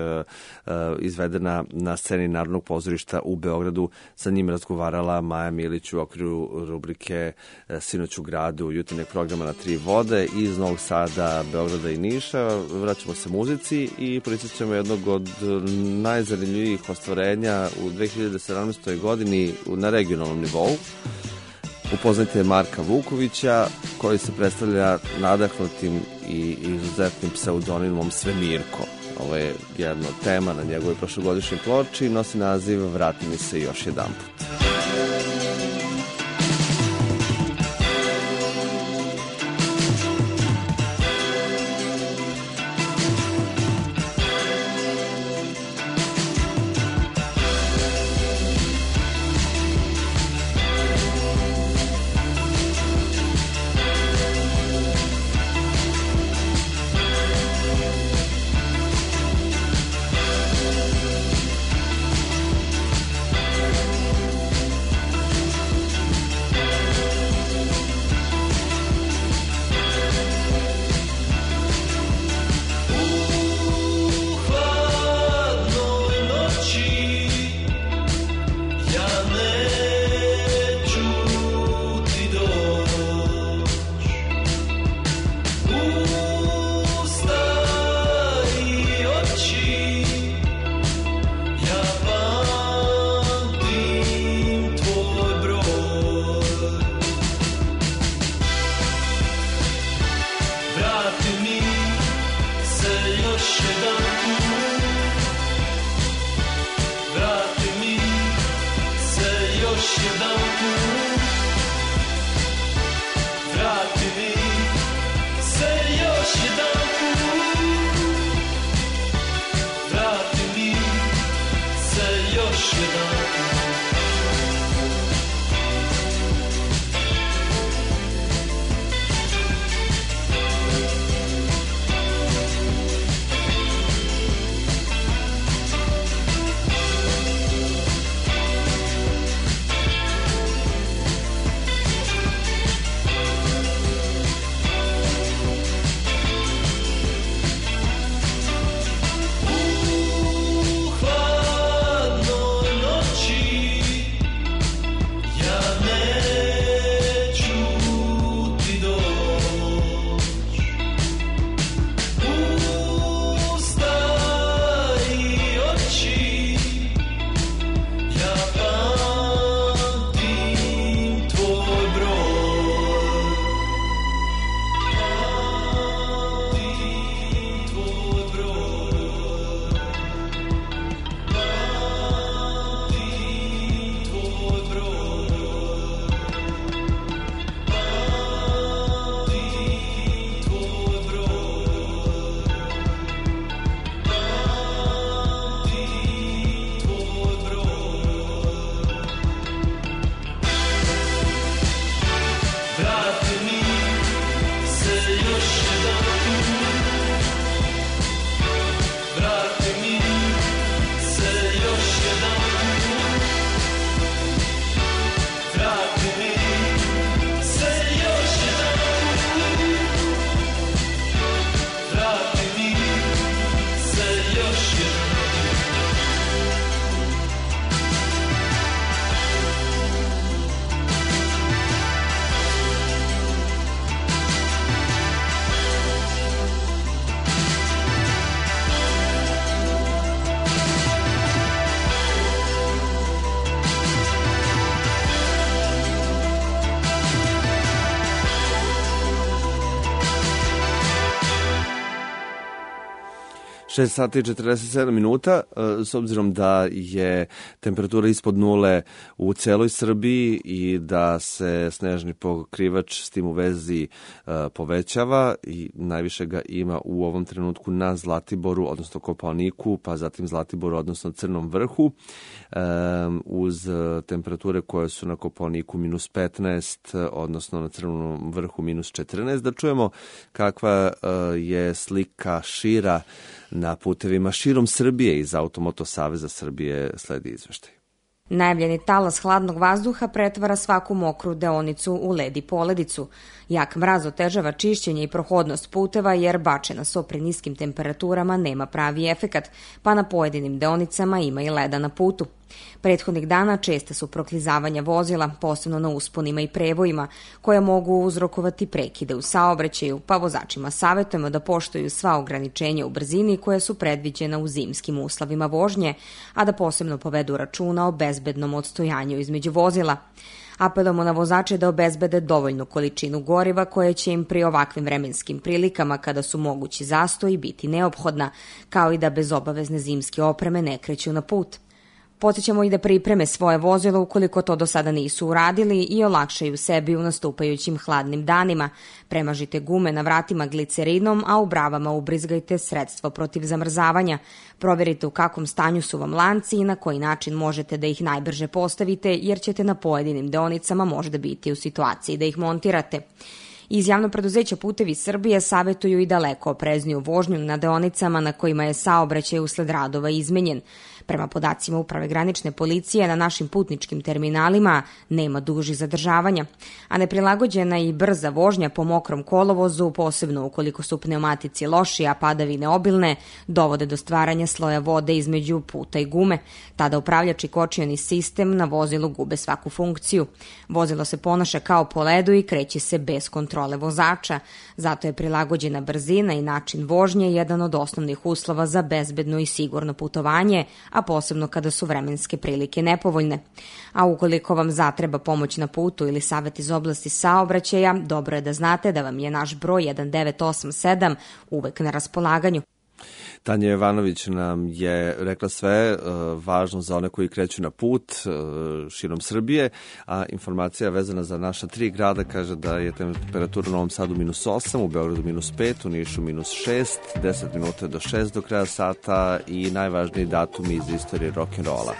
izvedena na sceni Narodnog pozorišta u Beogradu. Sa njim razgovarala Maja Milić u okviru rubrike Sinoć u gradu jutarnjeg programa na Tri vode iz Novog Sada, Beograda i Niša. Vraćamo se muzici i pričat ćemo jednog od najzanimljivijih ostvarenja u dve hiljade sedamnaestoj. godini na regionalnom nivou. Upoznajte Marka Vukovića, koji se predstavlja nadahnutim i izuzetnim pseudonimom Svemirko. Ovo je jedna tema na njegovoj prošlogodišnjoj ploči i nosi naziv Vrati mi se još jedan put. šest sati i četrdeset sedam minuta, s obzirom da je temperatura ispod nule u celoj Srbiji i da se snežni pokrivač s tim u vezi povećava i najviše ga ima u ovom trenutku na Zlatiboru, odnosno Kopaoniku, pa zatim Zlatiboru, odnosno Crnom vrhu, uz temperature koje su na Kopaoniku minus petnaest, odnosno na Crnom vrhu minus četrnaest. Da čujemo kakva je slika šira na putevima širom Srbije. Iz Automoto Saveza Srbije sledi izveštaj. Najavljeni talas hladnog vazduha pretvara svaku mokru deonicu u led i poledicu. Jak mraz otežava čišćenje i prohodnost puteva jer bačena so pri niskim temperaturama nema pravi efekat, pa na pojedinim deonicama ima i leda na putu. Prethodnih dana česte su proklizavanja vozila, posebno na usponima i prevojima, koja mogu uzrokovati prekide u saobraćaju, pa vozačima savjetujemo da poštuju sva ograničenja u brzini koje su predviđena u zimskim uslovima vožnje, a da posebno povedu računa o bezbednom odstojanju između vozila. Apelujemo na vozače da obezbede dovoljnu količinu goriva koje će im pri ovakvim vremenskim prilikama kada su mogući zastoji biti neophodna, kao i da bez obavezne zimske opreme ne kreću na put. Podsjećamo i da pripreme svoje vozilo ukoliko to do sada nisu uradili i olakšaju sebi u nastupajućim hladnim danima. Premažite gume na vratima glicerinom, a u bravama ubrizgajte sredstvo protiv zamrzavanja. Proverite u kakvom stanju su vam lanci i na koji način možete da ih najbrže postavite, jer ćete na pojedinim deonicama možda biti u situaciji da ih montirate. Iz javnog preduzeća Putevi Srbije savetuju i daleko oprezniju vožnju na deonicama na kojima je saobraćaj usled radova izmenjen. Prema podacima Uprave granične policije, na našim putničkim terminalima nema dužih zadržavanja, a neprilagođena i brza vožnja po mokrom kolovozu, posebno ukoliko su pneumatici loši, a padavine obilne, dovode do stvaranja sloja vode između puta i gume. Tada upravljač i kočioni sistem na vozilu gube svaku funkciju. Vozilo se ponaša kao po ledu i kreće se bez kontrole vozača. Zato je prilagođena brzina i način vožnje jedan od osnovnih uslova za bezbedno i sigurno putovanje, a posebno kada su vremenske prilike nepovoljne. A ukoliko vam zatreba pomoć na putu ili savjet iz oblasti saobraćaja, dobro je da znate da vam je naš broj jedan devet osam sedam uvek na raspolaganju. Tanja Jovanović nam je rekla sve uh, važno za one koji kreću na put uh, širom Srbije, a informacija vezana za naša tri grada kaže da je temperatura u Novom Sadu minus osam, u Beogradu minus pet, u Nišu minus šest, deset minuta do šest do kraja sata i najvažniji datumi iz istorije rock'n'rolla.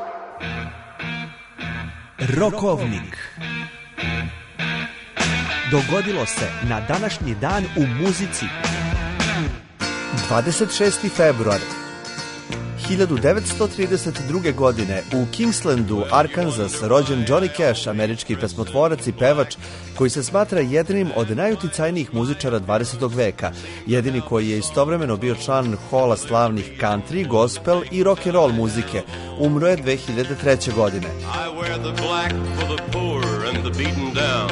Rokovnik. dogodilo se na današnji dan u muzici. dvadeset šesti februar hiljadu devetsto trideset druge. godine u Kingslandu, Arkansas, rođen Johnny Cash, američki pesmotvorac i pevač koji se smatra jednim od najuticajnijih muzičara dvadesetog veka, jedini koji je istovremeno bio član hola slavnih country, gospel i rock and roll muzike. Umro je dve hiljade treće. godine. I wear the black for the poor and the beaten down,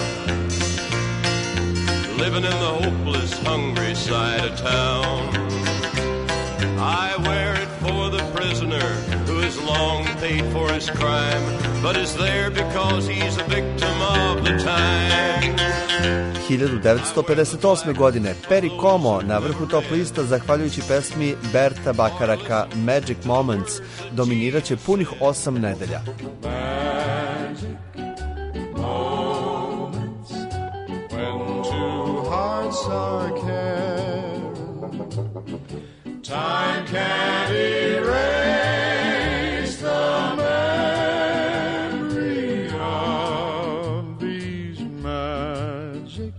living in the hopeless, hungry side of town. I wear it for the prisoner who has long paid for his crime, but is there because he's a victim of the time. hiljadu devetsto pedeset osme. godine Perry Como na vrhu top lista zahvaljujući pesmi Berta Bakaraka Magic Moments dominiraće punih osam nedelja. Magic moments when two hearts are caring. Time can't erase the memory of these magic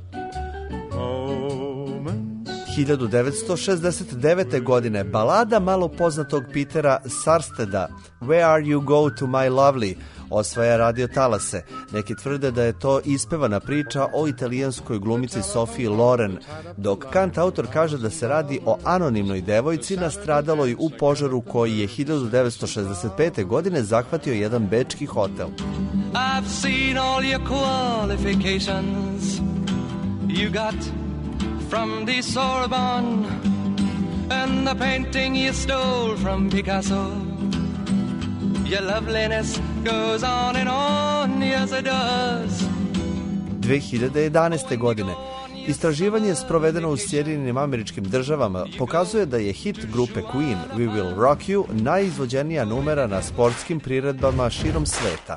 moments. hiljadu devetsto šezdeset devete. godine balada malo poznatog Petera Sarsteda Where Are You Go To My Lovely osvaja radio talase. Neki tvrde da je to ispevana priča o italijanskoj glumici Sofiji Loren, dok kant autor kaže da se radi o anonimnoj devojci nastradaloj u požaru koji je hiljadu devetsto šezdeset pete. godine zahvatio jedan bečki hotel. I've seen all your qualifications you got from the Sorbonne and the painting you stole from Picasso. Your loveliness goes on and on, yes it does. dve hiljade jedanaeste. godine istraživanje sprovedeno u Sjedinjenim Američkim Državama pokazuje da je hit grupe Queen We Will Rock You najizvođenija numera na sportskim priredbama širom sveta.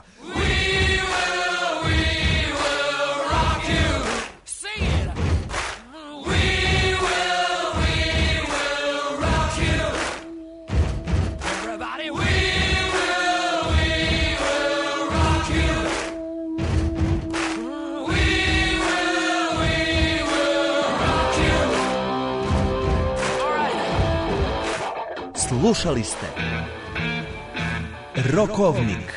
Slušali ste Rokovnik.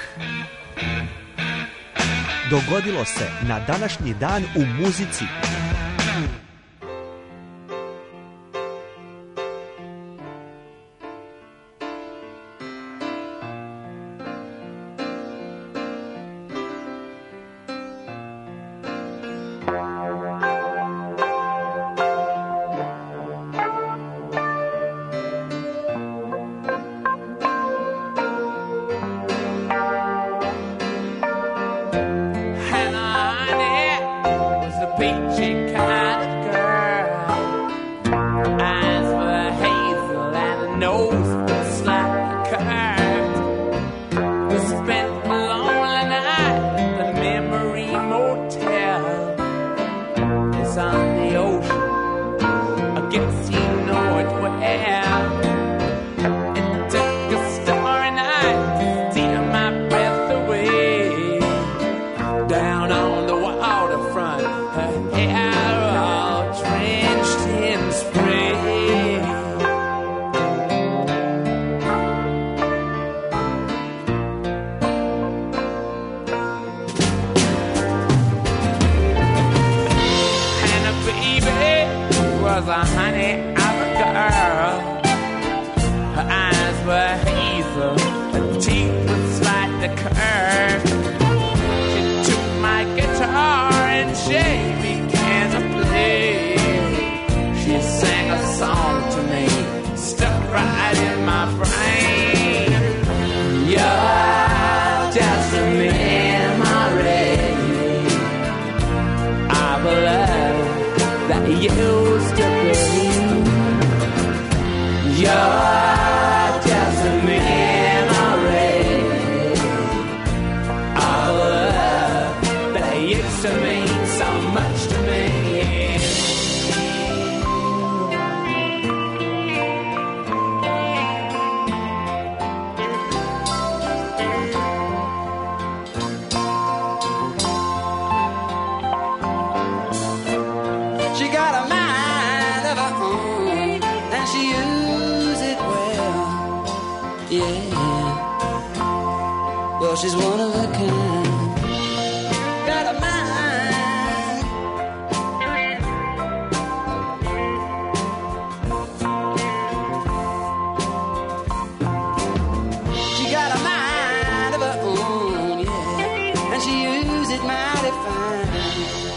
Dogodilo se na današnji dan u muzici. yeah. Well, she's one of a kind. Got a mind. She got a mind of her own, yeah, and she uses it mighty fine.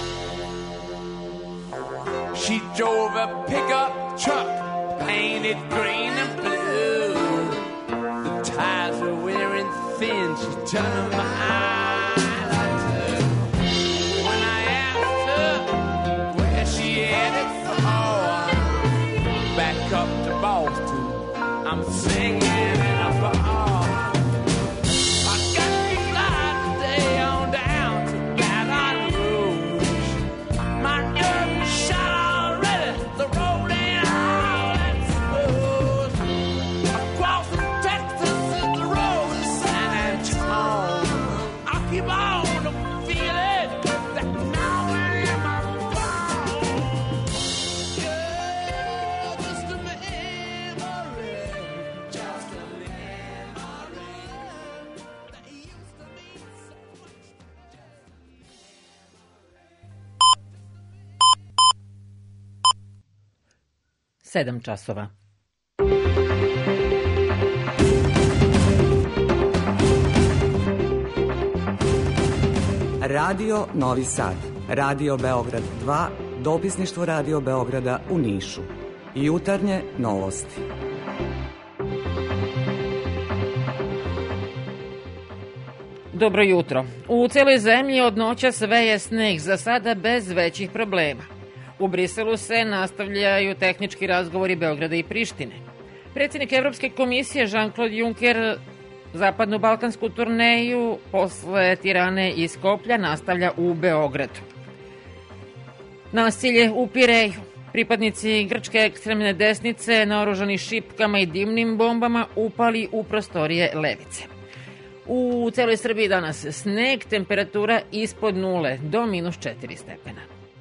She drove a pickup truck, painted green and blue. The tires were wearing thin, she turned my eyes on her. When I asked her where she headed for, back up to Boston, I'm singing in a bar. I got to fly today on down to Baton Rouge. My nerve is shot already, the road ain't all that smooth. Across from Texas is the road to San Antonio. I keep on to feel it, that gnawing in my bones. Yeah, just a memory, just a memory. That used to mean so much. Sedam časova. Radio Novi Sad, Radio Beograd dva, dopisništvo Radio Beograda u Nišu. Jutarnje novosti. Dobro jutro. U celoj zemlji od noća sve je sneg, za sada bez većih problema. U Briselu se nastavljaju tehnički razgovori Beograda i Prištine. Predsjednik Evropske komisije Jean-Claude Juncker zapadnu balkansku turneju posle Tirane i Skoplja nastavlja u Beogradu. Nasilje u Pireju. Pripadnici grčke ekstremne desnice naoružani šipkama i dimnim bombama upali u prostorije Levice. U celoj Srbiji danas sneg, temperatura ispod nule do minus četiri stepena.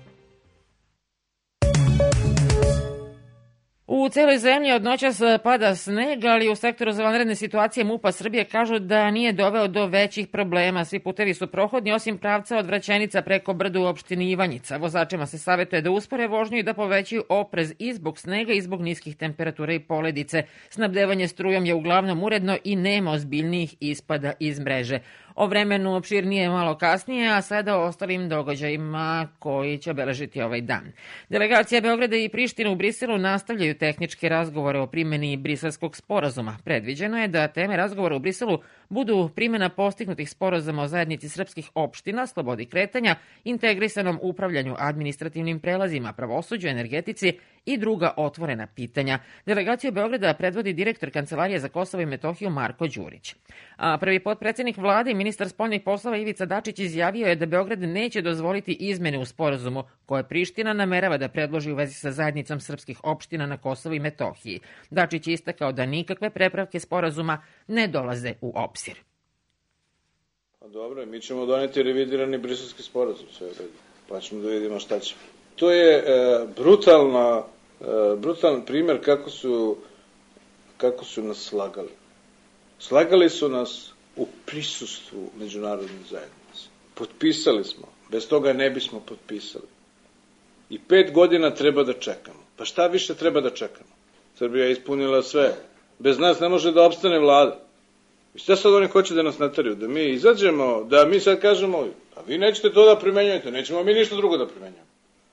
U celoj zemlji od noćas pada sneg, ali u sektoru za vanredne situacije MUP-a Srbije kažu da nije doveo do većih problema. Svi putevi su prohodni, osim pravca od Vraćenica preko Brda u opštini Ivanjica. Vozačima se savjetuje da uspore vožnju i da povećaju oprez i zbog snega i zbog niskih temperatura i poledice. Snabdevanje strujom je uglavnom uredno i nema ozbiljnijih ispada iz mreže. O vremenu opširnije malo kasnije, a sada o ostalim događajima koji će obeležiti ovaj dan. Delegacija Beograda i Prištine u Briselu nastavljaju tehničke razgovore o primjeni Briselskog sporazuma. Predviđeno je da teme razgovora u Briselu budu primjena postignutih sporazuma o zajednici srpskih opština, slobodi kretanja, integrisanom upravljanju administrativnim prelazima, pravosuđu, energetici i druga otvorena pitanja. Delegaciju Beograda predvodi direktor Kancelarije za Kosovo i Metohiju Marko Đurić. A prvi potpredsjednik vlade i ministar spoljnih poslova Ivica Dačić izjavio je da Beograd neće dozvoliti izmene u sporazumu koje Priština namerava da predloži u vezi sa zajednicom srpskih opština na Kosovo i Metohiji. Dačić je istakao da nikakve prepravke sporazuma ne dolaze u obzir. Pa dobro, mi ćemo doneti revidirani briselski sporazum, sve u redu, pa ćemo da vidimo šta će. To je e, brutalna, e, brutalan primjer kako su, kako su nas slagali. Slagali su nas u prisustvu međunarodne zajednice. Potpisali smo, bez toga ne bismo potpisali. I pet godina treba da čekamo. Pa šta više treba da čekamo? Srbija je ispunila sve. Bez nas ne može da opstane vlada. I šta sad oni hoće da nas nateraju? Da mi izađemo, da mi sad kažemo, a vi nećete to da primenjujete, nećemo mi ništa drugo da primenjujemo.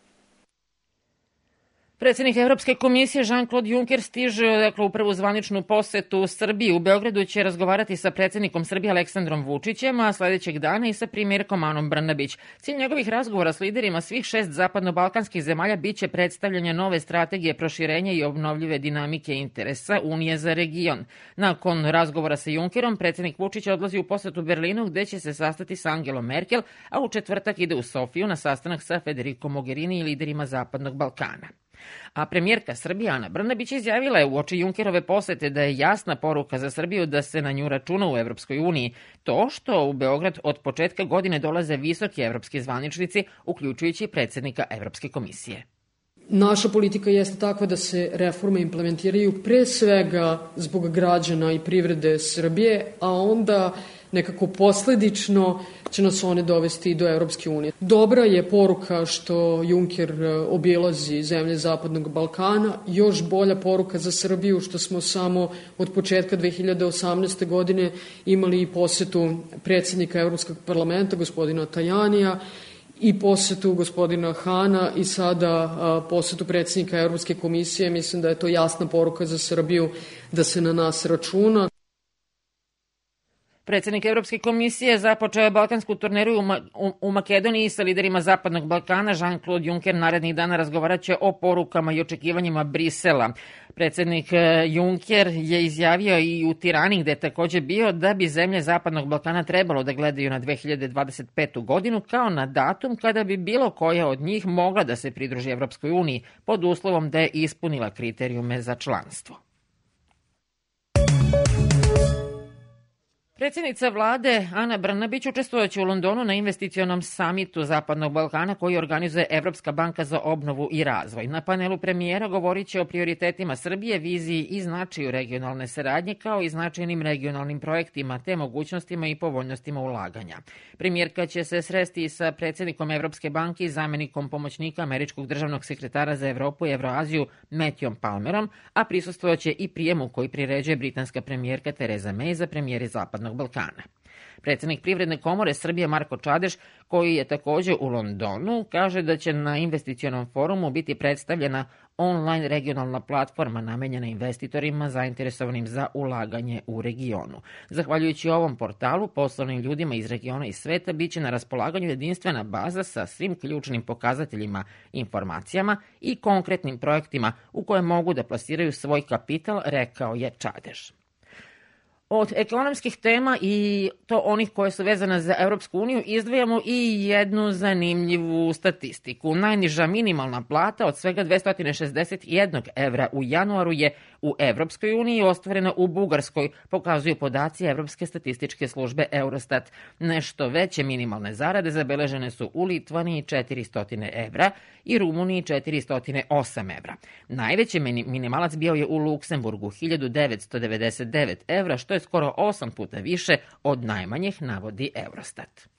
Predsjednik Evropske komisije Jean-Claude Juncker stiže dakle, u prvu zvaničnu posetu Srbiji. U Beogradu će razgovarati sa predsjednikom Srbije Aleksandrom Vučićem, a sljedećeg dana i sa premijerkom Anom Brnabić. Cilj njegovih razgovora s liderima svih šest zapadno-balkanskih zemalja biće predstavljanje nove strategije proširenja i obnovljive dinamike interesa Unije za region. Nakon razgovora sa Junckerom, predsjednik Vučić odlazi u posetu Berlinu gdje će se sastati sa Angelom Merkel, a u četvrtak ide u Sofiju na sastanak sa Federico Mogherini i liderima Zapadnog Balkana. A premijerka Srbije Ana Brnabić izjavila je uoči Junckerove posete da je jasna poruka za Srbiju da se na nju računa u Evropskoj uniji. To što u Beograd od početka godine dolaze visoki evropski zvaničnici, uključujući predsjednika Evropske komisije. Naša politika jeste takva da se reforme implementiraju pre svega zbog građana i privrede Srbije, a onda nekako posledično će nas one dovesti do Evropske unije. Dobra je poruka što Juncker obilazi zemlje Zapadnog Balkana, još bolja poruka za Srbiju što smo samo od početka dve hiljade osamnaeste. godine imali posetu predsjednika Evropskog parlamenta, gospodina Tajanija, i posetu gospodina Hana i sada a, posetu predsjednika Evropske komisije. Mislim da je to jasna poruka za Srbiju da se na nas računa. Predsjednik Evropske komisije započeo je balkansku turneru u, Ma u, u Makedoniji sa liderima Zapadnog Balkana. Jean-Claude Juncker narednih dana razgovarat će o porukama i očekivanjima Brisela. Predsjednik Juncker je izjavio i u Tirani, gde je također bio, da bi zemlje Zapadnog Balkana trebalo da gledaju na dve hiljade dvadeset petu. godinu kao na datum kada bi bilo koja od njih mogla da se pridruži Evropskoj uniji pod uslovom da je ispunila kriterijume za članstvo. Predsjednica vlade Ana Brnabić učestvovaće u Londonu na investicionom samitu Zapadnog Balkana koji organizuje Evropska banka za obnovu i razvoj. Na panelu premijera govorit će o prioritetima Srbije, viziji i značaju regionalne saradnje kao i značajnim regionalnim projektima te mogućnostima i povoljnostima ulaganja. Premijerka će se sresti sa predsjednikom Evropske banke i zamenikom pomoćnika američkog državnog sekretara za Evropu i Evroaziju Matthewom Palmerom, a prisustvovaće i prijemu koji priređuje britanska premijerka Theresa May za premijere Zapadnog Balkana. Predsjednik Privredne komore Srbije Marko Čadeš, koji je također u Londonu, kaže da će na investicionom forumu biti predstavljena online regionalna platforma namenjena investitorima zainteresovanim za ulaganje u regionu. Zahvaljujući ovom portalu, poslovnim ljudima iz regiona i sveta biće na raspolaganju jedinstvena baza sa svim ključnim pokazateljima, informacijama i konkretnim projektima u koje mogu da plasiraju svoj kapital, rekao je Čadeš. Od ekonomskih tema i to onih koje su vezane za Europsku uniju izdvajamo i jednu zanimljivu statistiku. Najniža minimalna plata od svega dvesta šezdeset jedan evra u januaru je u Evropskoj uniji ostvarena u Bugarskoj, pokazuju podaci Evropske statističke službe Eurostat. Nešto veće minimalne zarade zabeležene su u Litvaniji četiristo evra i Rumuniji četiristo osam evra. Najveći minimalac bio je u Luksemburgu hiljadu devetsto devedeset devet evra, što je skoro osam puta više od najmanjih, navodi Eurostat.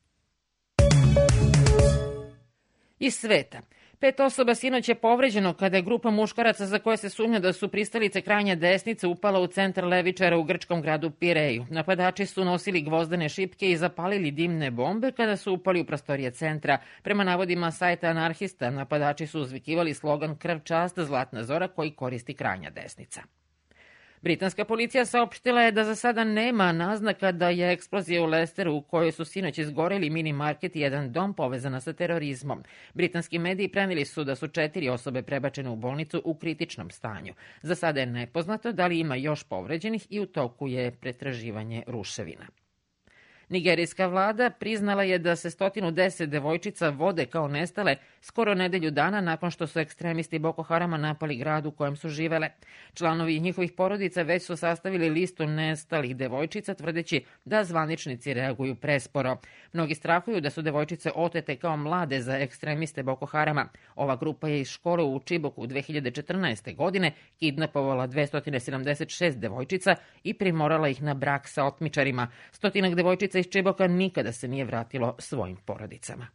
Iz sveta. Pet osoba sinoć je povređeno kada je grupa muškaraca za koje se sumnja da su pristalice krajnje desnice upala u centar levičara u grčkom gradu Pireju. Napadači su nosili gvozdene šipke i zapalili dimne bombe kada su upali u prostorije centra. Prema navodima sajta Anarhista, napadači su uzvikivali slogan Krv čast, zlatna zora koji koristi krajnja desnica. Britanska policija saopštila je da za sada nema naznaka da je eksplozija u Lesteru u kojoj su sinoć izgoreli mini market i jedan dom povezana sa terorizmom. Britanski mediji prenijeli su da su četiri osobe prebačene u bolnicu u kritičnom stanju. Za sada je nepoznato da li ima još povređenih i u toku je pretraživanje ruševina. Nigerijska vlada priznala je da se sto deset devojčica vode kao nestale skoro nedelju dana nakon što su ekstremisti Boko Harama napali grad u kojem su živele. Članovi njihovih porodica već su sastavili listu nestalih devojčica, tvrdeći da zvaničnici reaguju presporo. Mnogi strahuju da su devojčice otete kao mlade za ekstremiste Boko Harama. Ova grupa je iz škole u Čiboku dve hiljade četrnaeste. godine kidnapovala dvesta sedamdeset šest devojčica i primorala ih na brak sa otmičarima. Stotinak devojčica iz Čiboka nikada se nije vratilo svojim porodicama.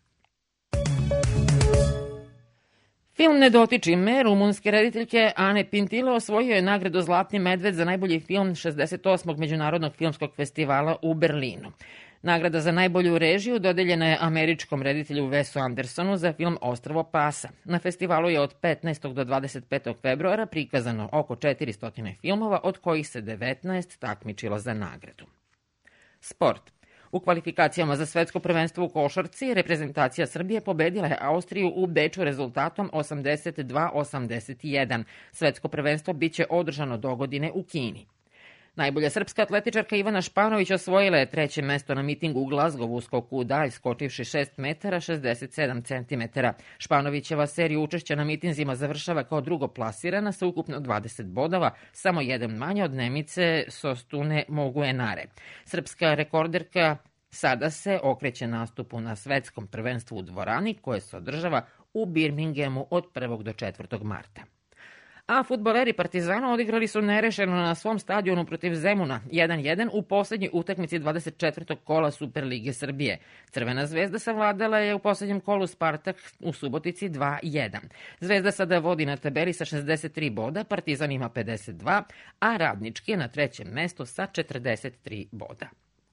Film Ne dotiči me rumunske rediteljke Ane Pintilo osvojio je nagradu Zlatni medved za najbolji film šezdeset osmog Međunarodnog filmskog festivala u Berlinu. Nagrada za najbolju režiju dodeljena je američkom reditelju Wesu Andersonu za film Ostrvo pasa. Na festivalu je od petnaestog do dvadeset petog februara prikazano oko četiristo filmova, od kojih se devetnaest takmičilo za nagradu. Sport. U kvalifikacijama za svetsko prvenstvo u košarci reprezentacija Srbije pobedila je Austriju u Beču rezultatom osamdeset dva osamdeset jedan. Svetsko prvenstvo biće održano dogodine u Kini. Najbolja srpska atletičarka Ivana Španović osvojila je treće mesto na mitingu u Glazgovu u skoku u dalj, skočivši šest metara šezdeset sedam centimetara. Španovićeva seriju učešća na mitinzima završava kao drugo plasirana sa ukupno dvadeset bodova, samo jedan manje od Nemice Sostune Moguenare. Srpska rekorderka sada se okreće nastupu na svetskom prvenstvu u dvorani koje se održava u Birminghamu od prvog do četvrtog marta. A fudbaleri Partizana odigrali su nerešeno na svom stadionu protiv Zemuna jedan jedan u poslednjoj utakmici dvadeset četvrtog kola Superlige Srbije. Crvena zvezda savladala je u poslednjem kolu Spartak u Subotici dva jedan. Zvezda sada vodi na tabeli sa šezdeset tri boda, Partizan ima pedeset dva, a Radnički je na trećem mestu sa četrdeset tri boda.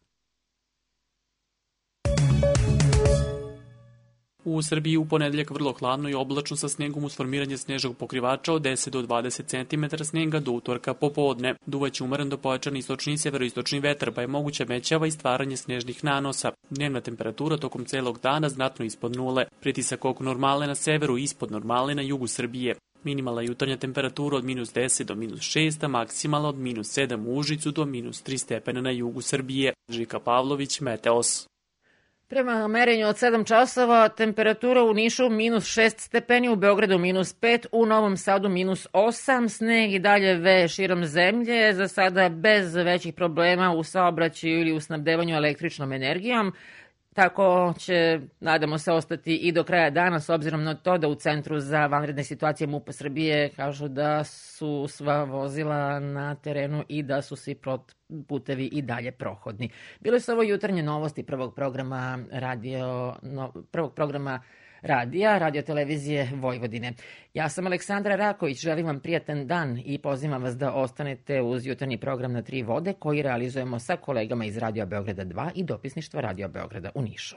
U Srbiji u ponedeljak vrlo hladno i oblačno sa snegom uz formiranje snežnog pokrivača od deset do dvadeset centimetara snega do utorka popodne. Duvaće umeren do pojačan istočni i severoistočni vetar, pa je moguća mećava i stvaranje snežnih nanosa. Dnevna temperatura tokom celog dana znatno ispod nule. Pritisak oko normale na severu i ispod normale na jugu Srbije. Minimalna jutarnja temperatura od minus deset do minus šest, a maksimala od minus sedam u Užicu do minus tri stepena na jugu Srbije. Žika Pavlović, Meteos. Prema merenju od sedam časova, temperatura u Nišu minus šest stepeni, u Beogradu minus pet, u Novom Sadu minus osam, sneg i dalje veje širom zemlje, za sada bez većih problema u saobraćaju ili u snabdevanju električnom energijom. Tako će, nadamo se, ostati i do kraja dana, s obzirom na to da u Centru za vanredne situacije MUP-a Srbije kažu da su sva vozila na terenu i da su svi putevi i dalje prohodni. Bile su ovo jutarnje novosti prvog programa radio, no, prvog programa radija, radio televizije Vojvodine. Ja sam Aleksandra Raković, želim vam prijatan dan i pozivam vas da ostanete uz jutarnji program Na tri vode koji realizujemo sa kolegama iz Radio Beograda dva i dopisništva Radio Beograda u Nišu.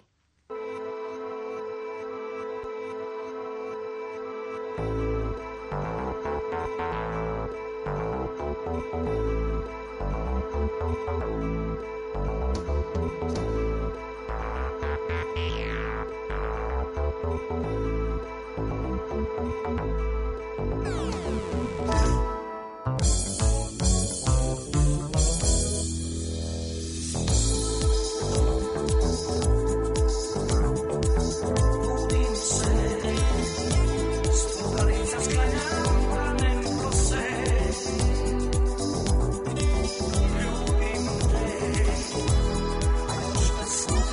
Slow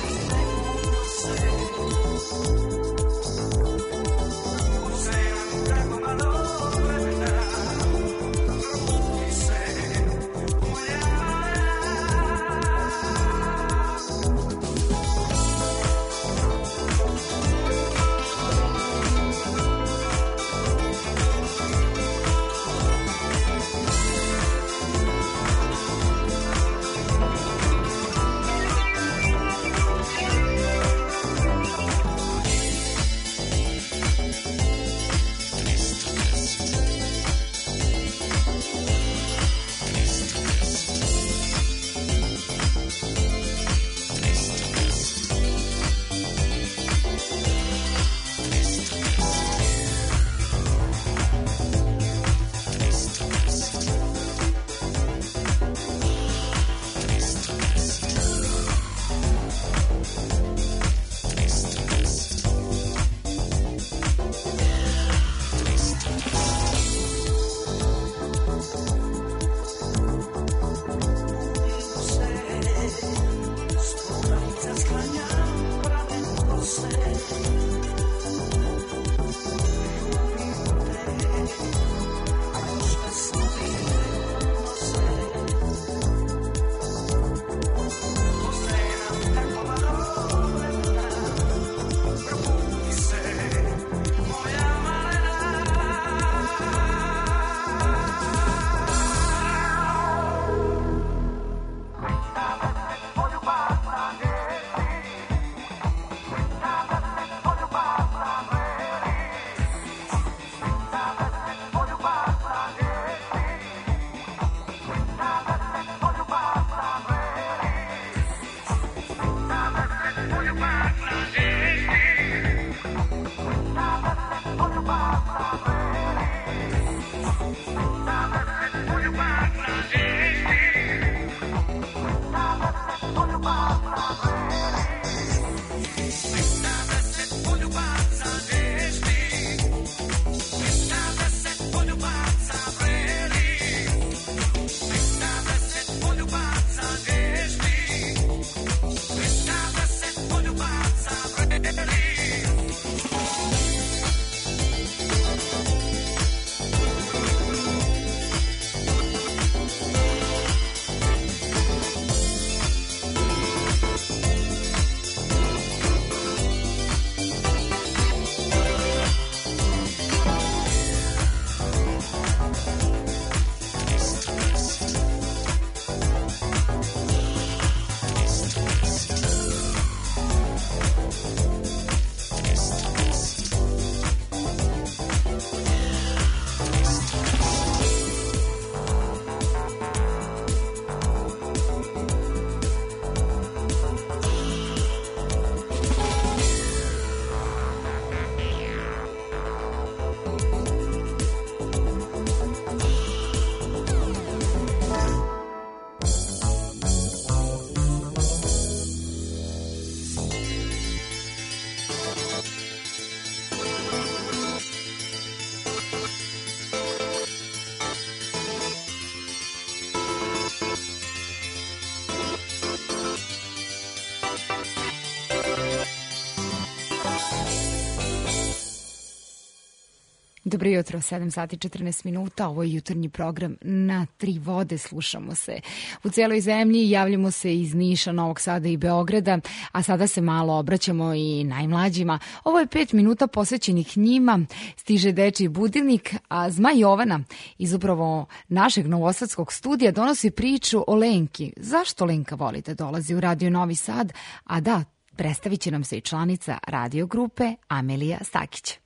Dobro jutro, sedam sati četrnaest minuta, ovo je jutarnji program Na tri vode, slušamo se u cijeloj zemlji, javljamo se iz Niša, Novog Sada i Beograda, a sada se malo obraćamo i najmlađima. Ovo je pet minuta posvećenih njima, stiže dečiji budilnik, a Zma Jovana iz upravo našeg novosadskog studija donosi priču o Lenki. Zašto Lenka voli da dolazi u Radio Novi Sad? A da, predstavit će nam se i članica radio grupe Amelija Stakić.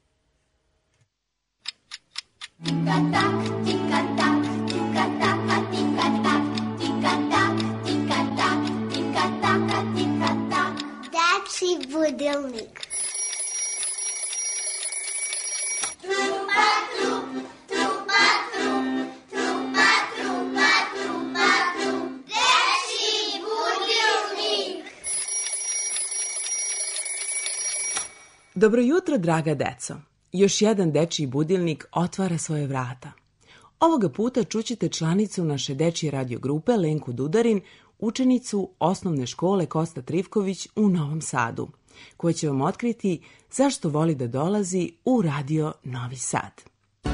Tika tak, tika tak, tika taka, tika tak, tika tak, tika tak, tika taka, tika tak. Dečiji budilnik. Trupa, trup, trupa, trup, trupa, trupa, trupa, trup. Dečiji budilnik. Dobro jutro, draga deco. Još jedan dečiji budilnik otvara svoje vrata. Ovoga puta čućete članicu naše dečije radio grupe Lenku Dudarin, učenicu osnovne škole Kosta Trivković u Novom Sadu, koja će vam otkriti zašto voli da dolazi u Radio Novi Sad.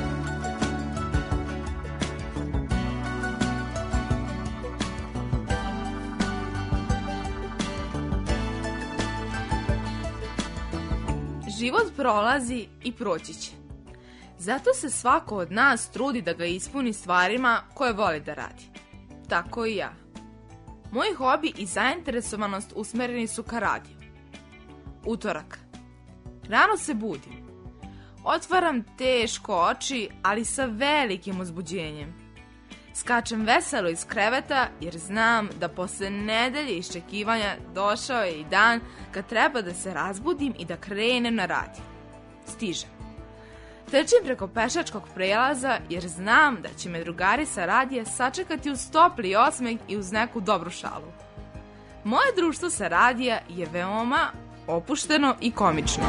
Život prolazi i proći će. Zato se svako od nas trudi da ga ispuni stvarima koje voli da radi. Tako i ja. Moji hobi i zainteresovanost usmereni su ka radiju. Utorak. Rano se budim. Otvaram teško oči, ali sa velikim uzbuđenjem. Skačem veselo iz kreveta jer znam da posle nedelje iščekivanja došao je i dan kad treba da se razbudim i da krenem na radio. Stižem. Trčim preko pešačkog prelaza jer znam da će me drugari sa radija sačekati uz topli osmeh i uz neku dobru šalu. Moje društvo sa radija je veoma opušteno i komično.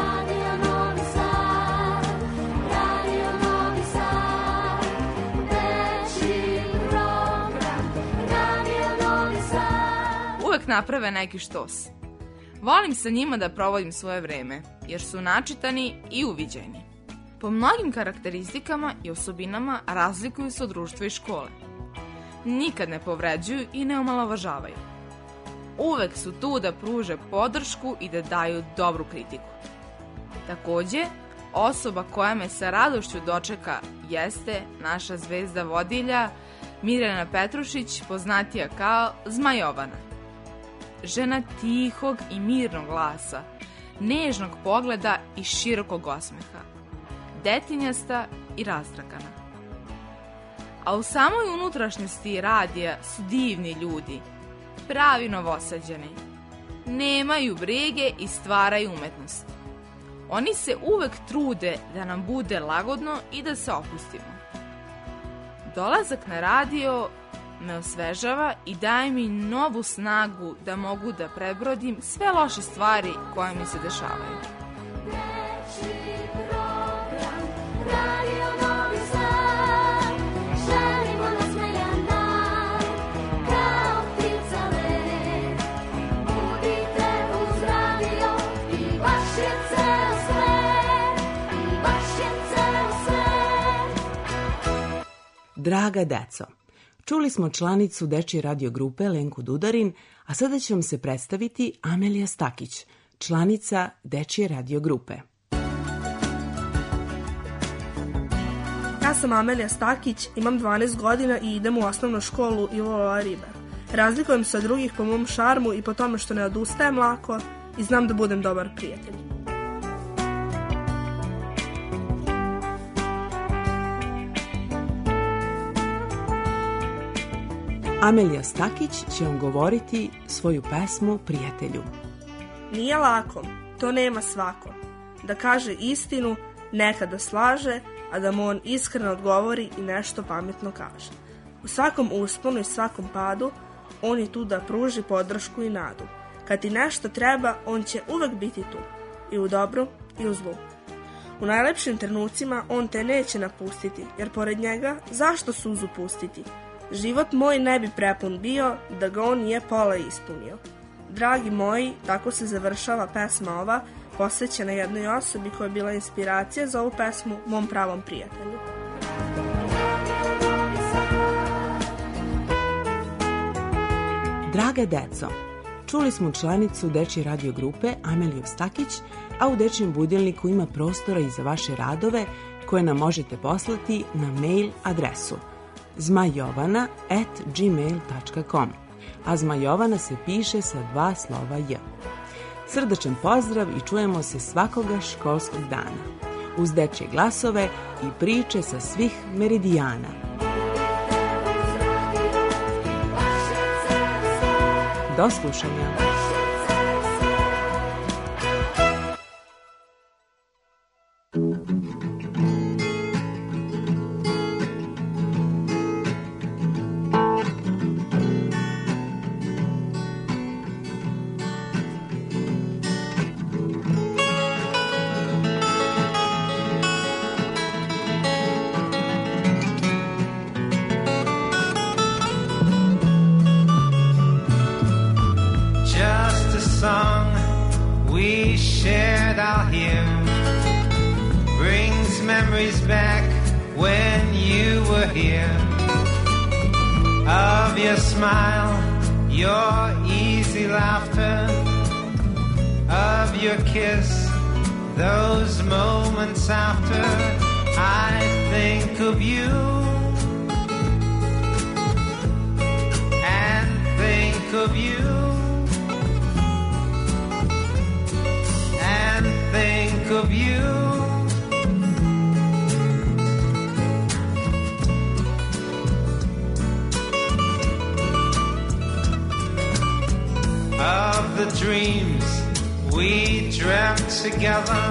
Uvek naprave neki štos. Volim sa njima da provodim svoje vreme, jer su načitani i uviđajni. Po mnogim karakteristikama i osobinama razlikuju se od društva i škole. Nikad ne povređuju i ne omalovažavaju. Uvek su tu da pruže podršku i da daju dobru kritiku. Takođe, osoba koja me sa radošću dočeka jeste naša zvezda vodilja Mirjana Petrušić, poznatija kao Zma Jovana. Žena tihog i mirnog glasa, nežnog pogleda i širokog osmeha, detinjasta i razdragana. A u samoj unutrašnjosti radija su divni ljudi, pravi novosađani. Nemaju brige i stvaraju umetnost. Oni se uvek trude da nam bude lagodno i da se opustimo. Dolazak na radio me osvežava i daje mi novu snagu da mogu da prebrodim sve loše stvari koje mi se dešavaju. Draga deco, čuli smo članicu dečije radio grupe Lenku Dudarin, a sada će vam se predstaviti Amelija Stakić, članica dečije radio grupe. Ja sam Amelija Stakić, imam dvanaest godina i idem u osnovnu školu Ivo Riber. Razlikujem se od drugih po mom šarmu i po tome što ne odustajem lako i znam da budem dobar prijatelj. Amelija Stakić će vam govoriti svoju pesmu Prijatelju. Nije lako, to nema svako. Da kaže istinu, nekada slaže, a da mu on iskreno odgovori i nešto pametno kaže. U svakom usponu i svakom padu, on je tu da pruži podršku i nadu. Kad ti nešto treba, on će uvek biti tu. I u dobru i u zlu. U najlepšim trenucima on te neće napustiti, jer pored njega zašto suzu pustiti? Život moj ne bi prepun bio da ga on nije pola ispunio. Dragi moji, tako se završava pesma ova posvećena jednoj osobi koja je bila inspiracija za ovu pesmu mom pravom prijatelju. Draga deco, čuli smo članicu Dečje radio grupe Ameliju Stakić, a u Dečjem budilniku ima prostora i za vaše radove koje nam možete poslati na mail adresu zmajovana at gmail dot com, a Zmajovana se piše sa dva slova J. Srdačan pozdrav i čujemo se svakoga školskog dana, uz dečje glasove i priče sa svih meridijana. Do slušanja. Memories back when you were here, of your smile, your easy laughter, of your kiss, those moments after. I think of you and think of you and think of you. Of the dreams we dreamt together,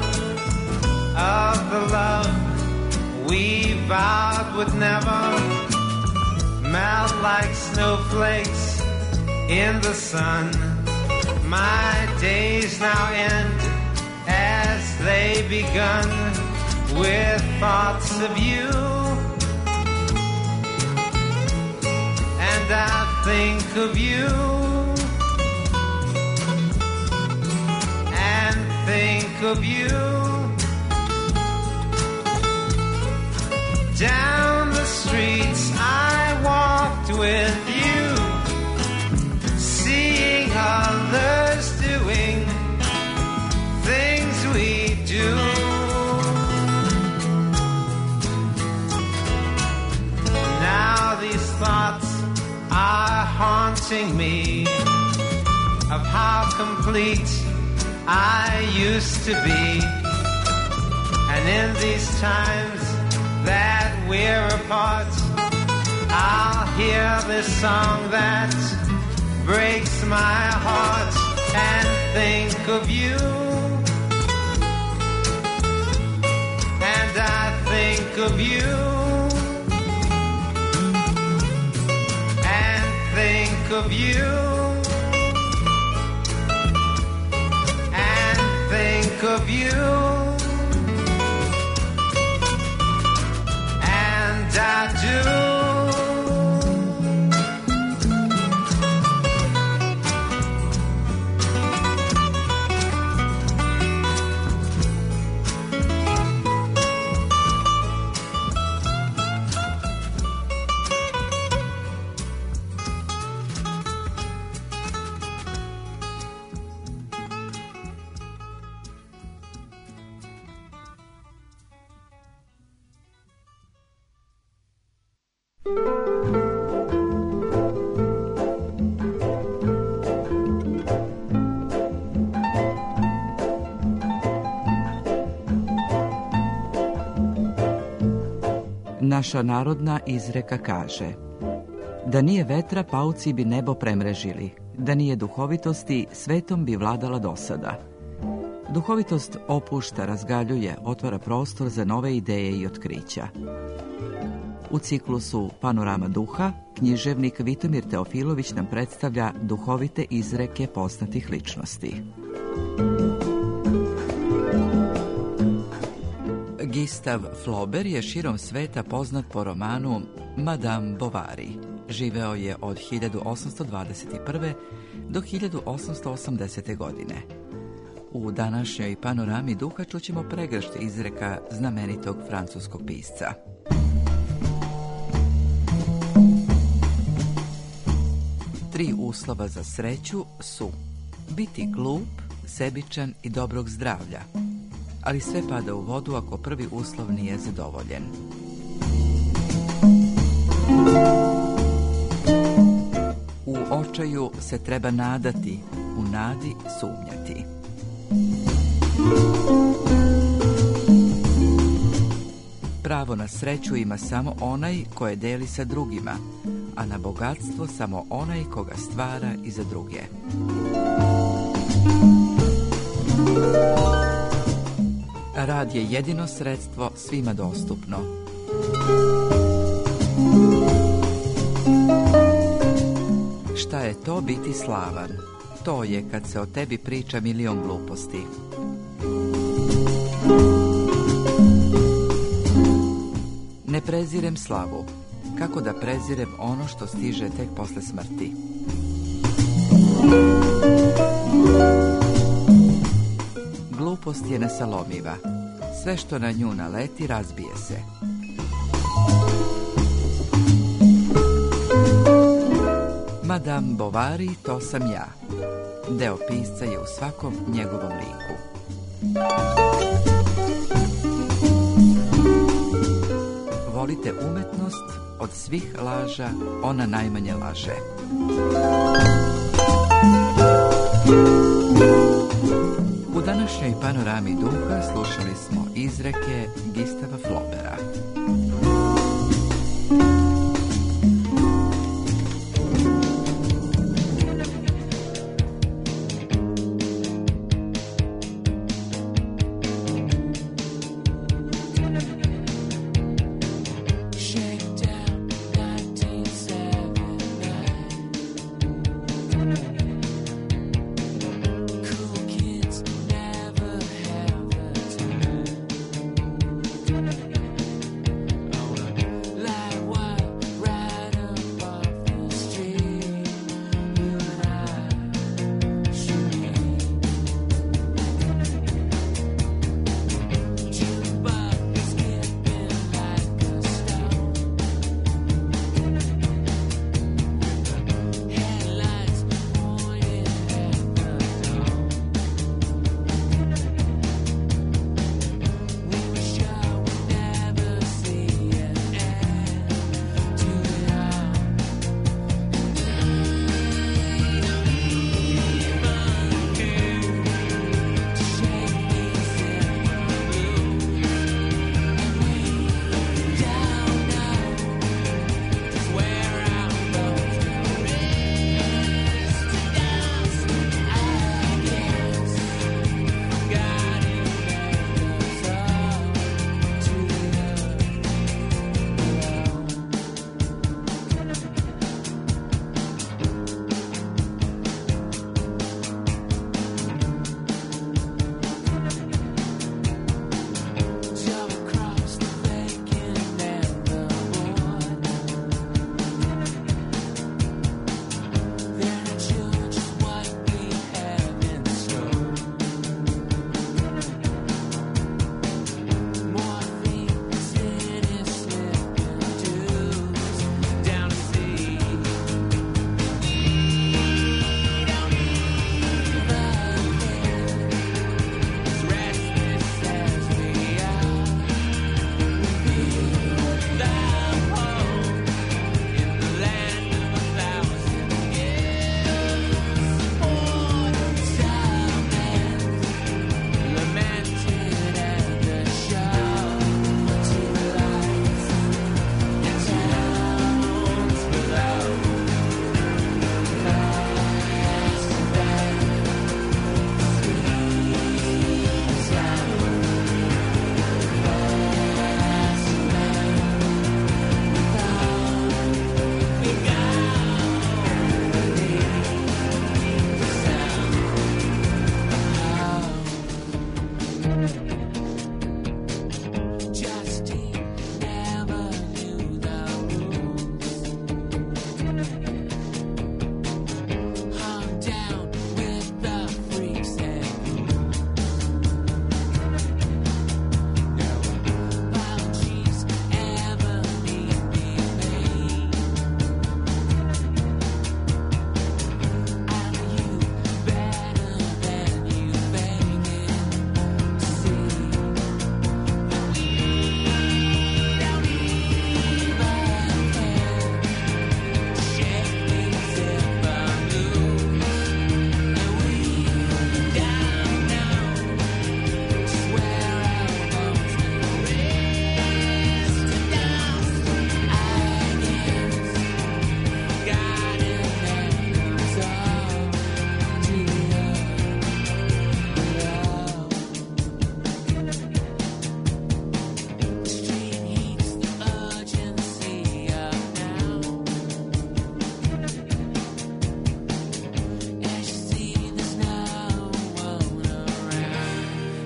of the love we vowed would never melt like snowflakes in the sun. My days now end as they begun, with thoughts of you, and I think of you, think of you. Down the streets I walked with you, seeing others doing things we do. Now these thoughts are haunting me, of how complete I used to be, and in these times that we're apart, I'll hear this song that breaks my heart and think of you, and I think of you, and think of you. Think of you, and I do. Naša narodna izreka kaže: da nije vetra, pauci bi nebo premrežili, da nije duhovitosti, svetom bi vladala dosada. Duhovitost opušta, razgaljuje, otvara prostor za nove ideje i otkrića. U ciklusu Panorama duha, književnik Vitomir Teofilović nam predstavlja duhovite izreke poznatih ličnosti. Gustave Flaubert je širom sveta poznat po romanu Madame Bovary. Živeo je od hiljadu osamsto dvadeset prve do hiljadu osamsto osamdesete godine. U današnjoj panorami duha čućemo pregršte izreka znamenitog francuskog pisca. Tri uslova za sreću su biti glup, sebičan i dobrog zdravlja, ali sve pada u vodu ako prvi uslov nije zadovoljen. U očaju se treba nadati, u nadi sumnjati. Pravo na sreću ima samo onaj koje deli sa drugima, a na bogatstvo samo onaj koga stvara i za druge. Rad je jedino sredstvo svima dostupno. Šta je to biti slavan? To je kad se o tebi priča milion gluposti. Ne prezirem slavu. Kako da prezirem ono što stiže tek posle smrti? Glupost je nesalomiva. Sve što na nju naleti razbije se. Madame Bovary, to sam ja. Deo pisca je u svakom njegovom liku. Volite umetnost, od svih laža ona najmanje laže. U današnjoj panorami duha slušali smo izreke Gustava Flaubera.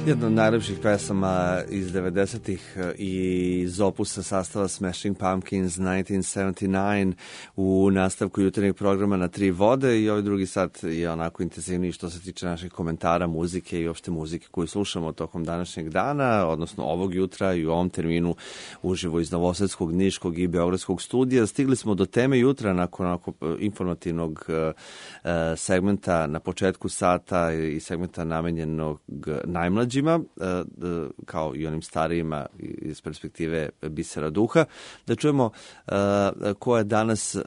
Jedna od najlepših pesama iz devedesetih i iz opusa sastava Smashing Pumpkins nineteen seventy-nine u nastavku jutarnjeg programa na Tri vode i ovaj drugi sat je onako intenzivniji što se tiče naših komentara, muzike i opšte muzike koju slušamo tokom današnjeg dana, odnosno ovog jutra i u ovom terminu uživo iz Novosadskog, Niškog i Beogradskog studija. Stigli smo do teme jutra nakon onako informativnog uh, segmenta na početku sata i segmenta namenjenog najmlađima, kao i onim starijima iz perspektive Bisera Duha, da čujemo ko je danas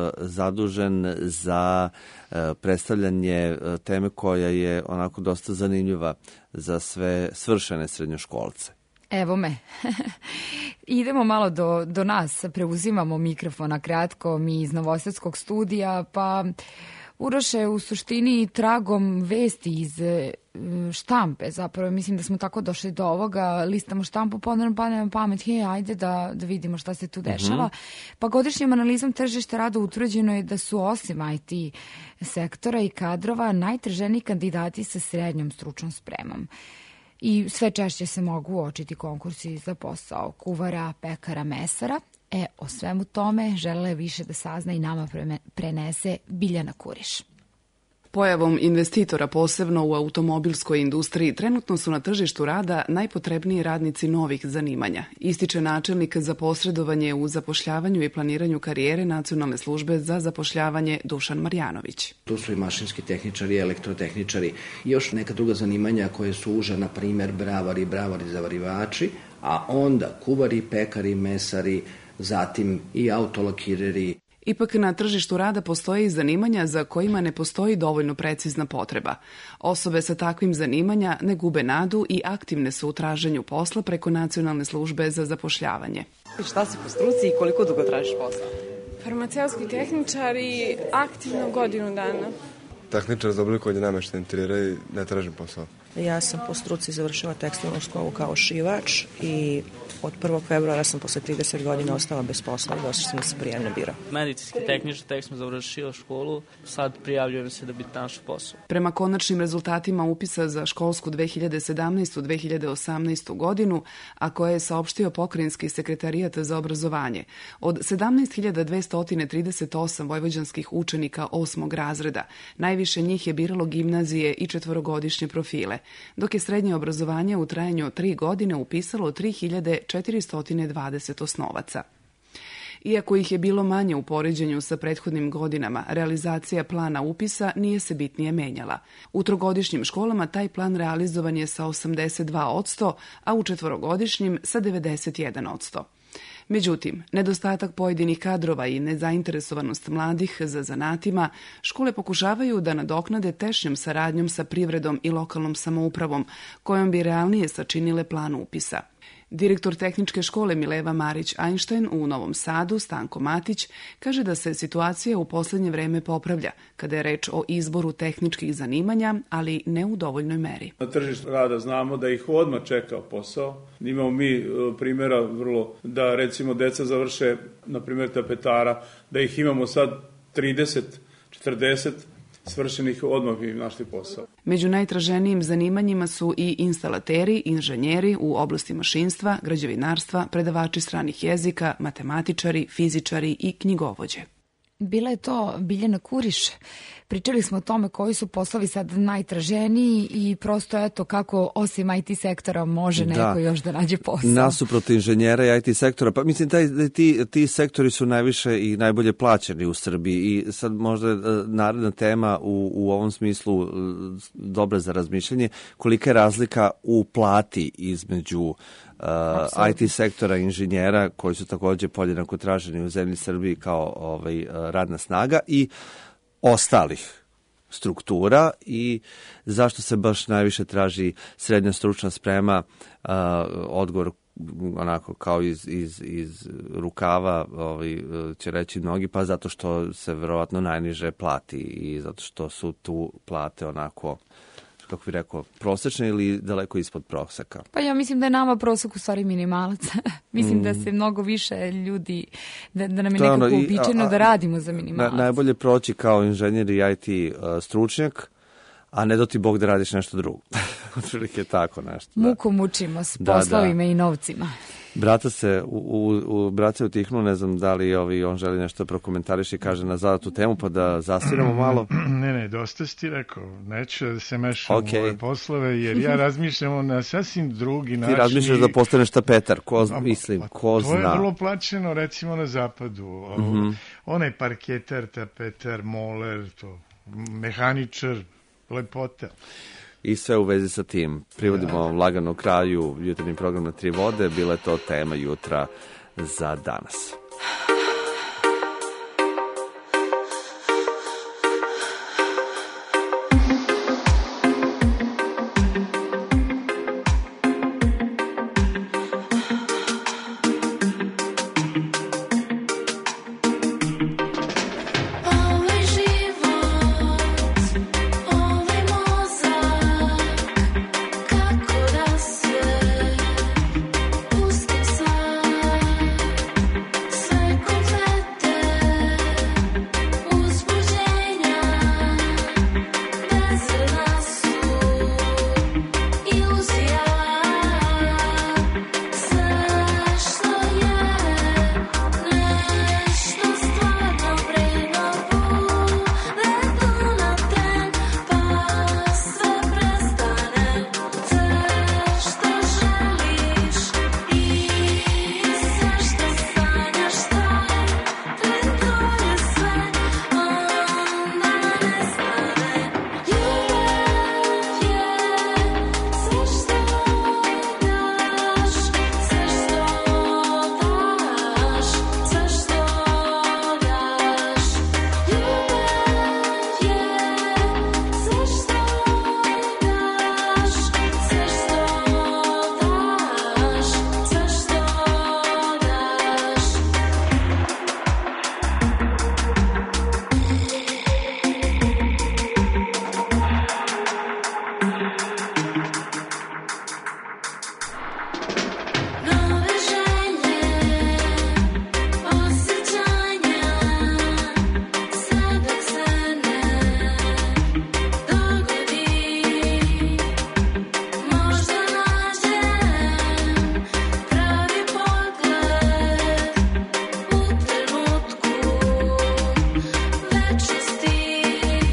zadužen za predstavljanje teme koja je onako dosta zanimljiva za sve svršene srednjoškolce. Evo me. Idemo malo do, do nas, preuzimamo mikrofona kratko, mi iz Novosadskog studija, pa Uroše, u suštini tragom vesti iz štampe, zapravo mislim da smo tako došli do ovoga, listamo štampu, pa onda nam padne na pamet, hej, ajde da, da vidimo šta se tu dešava. Mm-hmm. Pa godišnjim analizom tržišta rada utvrđeno je da su osim I T sektora i kadrova najtraženiji kandidati sa srednjom stručnom spremom. I sve češće se mogu uočiti konkursi za posao kuvara, pekara, mesara. E, o svemu tome želela je više da sazna i nama prenese Biljana Kuriš. Pojavom investitora, posebno u automobilskoj industriji, trenutno su na tržištu rada najpotrebniji radnici novih zanimanja, ističe načelnik za posredovanje u zapošljavanju i planiranju karijere Nacionalne službe za zapošljavanje Dušan Marjanović. Tu su i mašinski tehničari, elektrotehničari i još neka druga zanimanja koje su uža, na primjer bravari, bravari zavarivači, a onda kuvari, pekari, mesari, zatim i autolakireri. Ipak na tržištu rada postoje i zanimanja za kojima ne postoji dovoljno precizna potreba. Osobe sa takvim zanimanja ne gube nadu i aktivne su u traženju posla preko Nacionalne službe za zapošljavanje. Šta si po struci i koliko dugo tražiš posla? Farmaceutski tehničari, aktivno godinu dana. Tehničar za oblikovanje namještaja interijera i ne tražim posao. Ja sam po struci završila tekstilnu školu kao šivač i od prvog februara sam posle trideset godina ostala bez posla i došla sam da se prijavim na biro. Medicinski tehničar, tek sam završila školu, sad prijavljujem se da bi našao posao. Prema konačnim rezultatima upisa za školsku dve hiljade sedamnaestu dve hiljade osamnaestu godinu, a koje je saopštio Pokrajinski sekretarijat za obrazovanje, od sedamnaest hiljada dvesta trideset osam vojvođanskih učenika osmog razreda, najviše njih je biralo gimnazije i četvorogodišnje profile, dok je srednje obrazovanje u trajanju od tri godine upisalo tri hiljade četiristo dvadeset osnovaca. Iako ih je bilo manje u poređenju sa prethodnim godinama, realizacija plana upisa nije se bitnije menjala. U trogodišnjim školama taj plan realizovan je sa osamdeset dva posto, a u četvorogodišnjim sa devedeset jedan posto. Međutim, nedostatak pojedinih kadrova i nezainteresovanost mladih za zanatima, škole pokušavaju da nadoknade tešnjom saradnjom sa privredom i lokalnom samoupravom, kojom bi realnije sačinile plan upisa. Direktor tehničke škole Mileva Marić-Einstein u Novom Sadu, Stanko Matić, kaže da se situacija u poslednje vreme popravlja kada je reč o izboru tehničkih zanimanja, ali ne u dovoljnoj meri. Na tržištu rada znamo da ih odmah čeka posao. Imamo mi primjera vrlo da recimo deca završe, na primjer tapetara, da ih imamo sad trideset četrdeset svršenih, odmah bi našli posao. Među najtraženijim zanimanjima su i instalateri, inženjeri u oblasti mašinstva, građevinarstva, predavači stranih jezika, matematičari, fizičari i knjigovođe. Bila je to Biljana Kuriš. Pričali smo o tome koji su poslovi sad najtraženiji i prosto eto kako osim I T sektora može neko da. još da nađe posao. Nasuprot inženjera i I T sektora, pa mislim taj, ti, ti sektori su najviše i najbolje plaćeni u Srbiji i sad možda je naredna tema u, u ovom smislu dobra za razmišljanje, kolika je razlika u plati između Uh, I T sektora inženjera koji su također podjednako traženi u zemlji Srbiji kao ovaj, radna snaga i ostalih struktura i zašto se baš najviše traži srednja stručna sprema, uh, odgovor onako kao iz, iz, iz rukava ovaj, će reći mnogi, pa zato što se verovatno najniže plati i zato što su tu plate onako, kako bih rekao, prosečne ili daleko ispod proseka? Pa ja mislim da je nama prosek u stvari minimalac. mislim mm. da se mnogo više ljudi, da, da nam je nekako ono, uobičajeno da radimo za minimalac. Na, najbolje proći kao inženjer i I T uh, stručnjak, a ne do ti Bog da radiš nešto drugo. Otprilike tako nešto. Da. Muku mučimo s Da, poslovima da. i novcima. Brata se, u, u, u brat se utihnuo, ne znam da li ovi, on želi nešto prokomentariš i kaže na zadatu temu, pa da zasviramo malo. Ne, ne, dosta si ti rekao. Neću da se mešam Okay. u ove poslove, jer ja razmišljam na sasvim drugi način. Ti razmišljaš da postaneš tapetar, ko, A, mislim, pa ko to je zna. vrlo plaćeno, recimo, na zapadu. Mhm. Onaj parketar, tapetar, moler, to, mehaničar, lepota. I sve u vezi sa tim. Privodimo Da. lagano kraju jutarnji program na tri vode. Bila je to tema jutra za danas. Ovaj život, ovaj mozak, kako da se pustim sad, sve komplete uzbuđenja, bezredna su iluzija, sve što je nešto stvarno vredno bude na tren, pa sve prestane, sve što želiš i sve što sanjaš, taj tren to je sve, onda nestane. Ljubav je sve što daš, sve što daš, sve što daš. Ljubav je sve što daš, sve što daš, sve što daš. Nove želje, osjećanja, sve dok se ne dogodi, možda nađem pravi pogled u trenutku večnosti,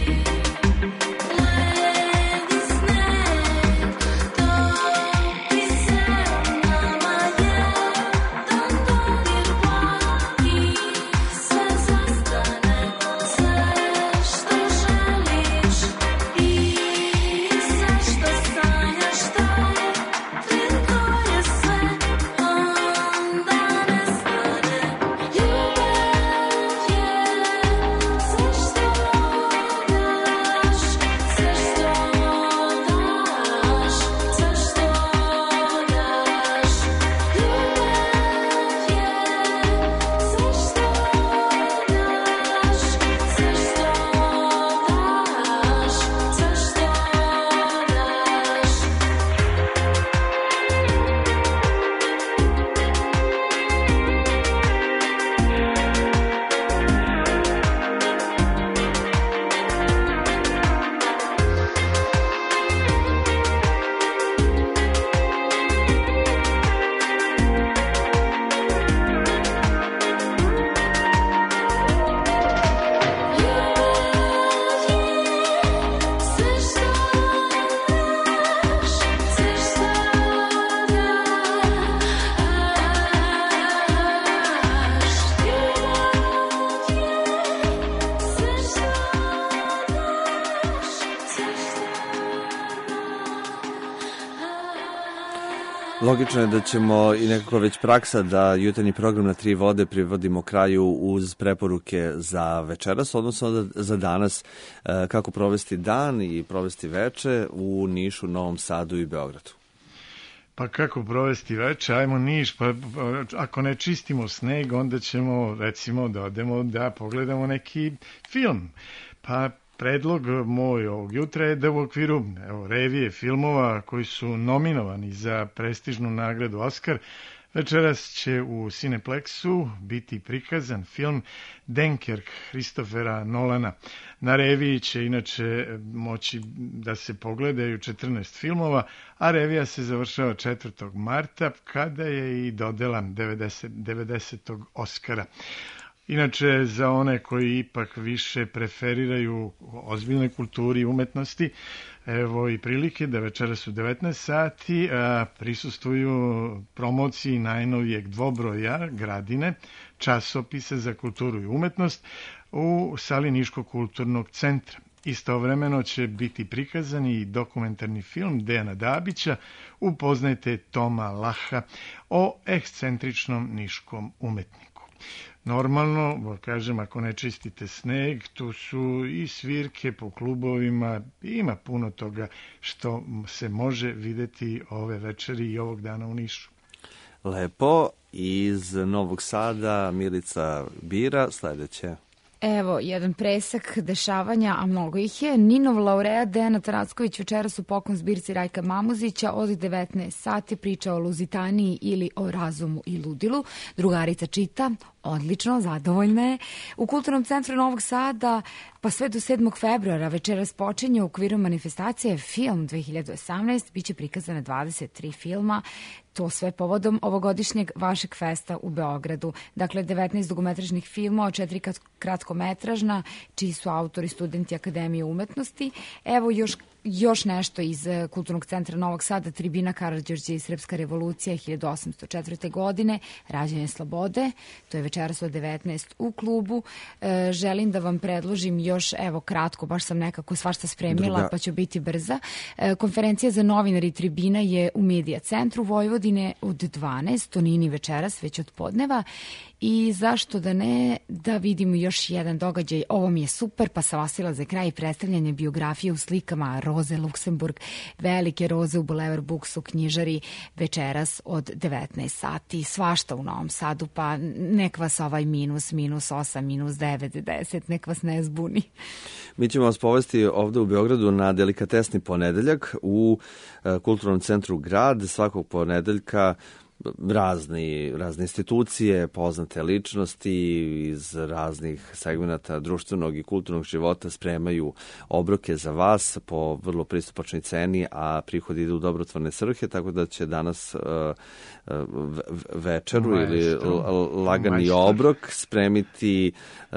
led i sneg, topi se nama jedan dodir blagi, sve zastane, sve što želiš i sve što sanjaš, taj tren to je sve, onda nestane. Ljubav je sve što daš, sve što daš, sve što daš. Ljubav je sve što daš, sve što daš, sve što daš. Sve što daš, sve što daš. Ljubav je sve što daš, sve što Logično je da ćemo i nekako već praksa da jutarnji program na tri vode privodimo kraju uz preporuke za večeras, odnosno da- za danas, e, kako provesti dan i provesti veče u Nišu, Novom Sadu i Beogradu. Pa kako provesti veče, ajmo Niš, pa pa, ako ne čistimo sneg, onda ćemo recimo da odemo da pogledamo neki film. Pa predlog moj ovog jutra je da u okviru evo, revije filmova koji su nominovani za prestižnu nagradu Oskar, Večeras će u Cineplexu biti prikazan film Dunkirk Christophera Nolana. Na reviji će inače moći da se pogledaju četrnaest filmova, a revija se završava četvrtog marta kada je i dodelan devedesetog Oskara. Inače, za one koji ipak više preferiraju ozbiljnoj kulturi i umetnosti, evo i prilike da večeras u devetnaest sati a, prisustuju promociji najnovijeg dvobroja Gradine, časopisa za kulturu i umetnost, u sali Niškog kulturnog centra. Istovremeno će biti prikazan i dokumentarni film Dejana Dabića Upoznajte Toma Laha o ekscentričnom niškom umetniku. Normalno, kažem, ako ne čistite sneg, tu su i svirke po klubovima, ima puno toga što se može videti ove večeri i ovog dana u Nišu. Lepo, iz Novog Sada Milica bira sledeće. Evo, jedan presak dešavanja, a mnogo ih je. Ninov laureat Dejana Taracković večeras u poklon zbirci Rajka Mamuzića od devetnaest sati priča o Luzitaniji ili o razumu i ludilu. Drugarica čita, odlično, zadovoljna je. U Kulturnom centru Novog Sada pa sve do sedmog februara večeras počinje u okviru manifestacije Film dve hiljade osamnaest. Biće prikazane dvadeset tri filma. To sve povodom ovogodišnjeg vašeg festa u Beogradu. Dakle, devetnaest dugometražnih filmova, četiri kratkometražna, čiji su autori studenti Akademije umetnosti. Evo još Još nešto iz Kulturnog centra Novog Sada, Tribina Karađorđe i Srpska revolucija hiljadu osamsto četvrte. godine, Rađanje slobode, to je večeras od devetnaest u klubu. E, želim da vam predložim još, evo kratko, baš sam nekako svašta spremila, Druga. pa ću biti brza. E, konferencija za novinari Tribina je u Medija centru Vojvodine od dvanaest, to nije ni večeras, već od podneva. I zašto da ne, da vidimo još jedan događaj. Ovo mi je super, pa sam vasila za kraj predstavljanje biografije u slikama Roze Luksemburg, velike roze u Boulevard Booksu, knjižari, večeras od devetnaest sati. Svašta u Novom Sadu, pa nek vas ovaj minus, minus osam, minus devet, deset, nek vas ne zbuni. Mi ćemo vas povesti ovde u Beogradu na delikatesni ponedeljak u Kulturnom centru Grad. Svakog ponedeljka razni, razne institucije, poznate ličnosti iz raznih segmenata društvenog i kulturnog života spremaju obroke za vas po vrlo pristupačnoj ceni, a prihod ide u dobrotvorne svrhe, tako da će danas uh, večeru Majstor. ili lagani Majstor. obrok spremiti uh,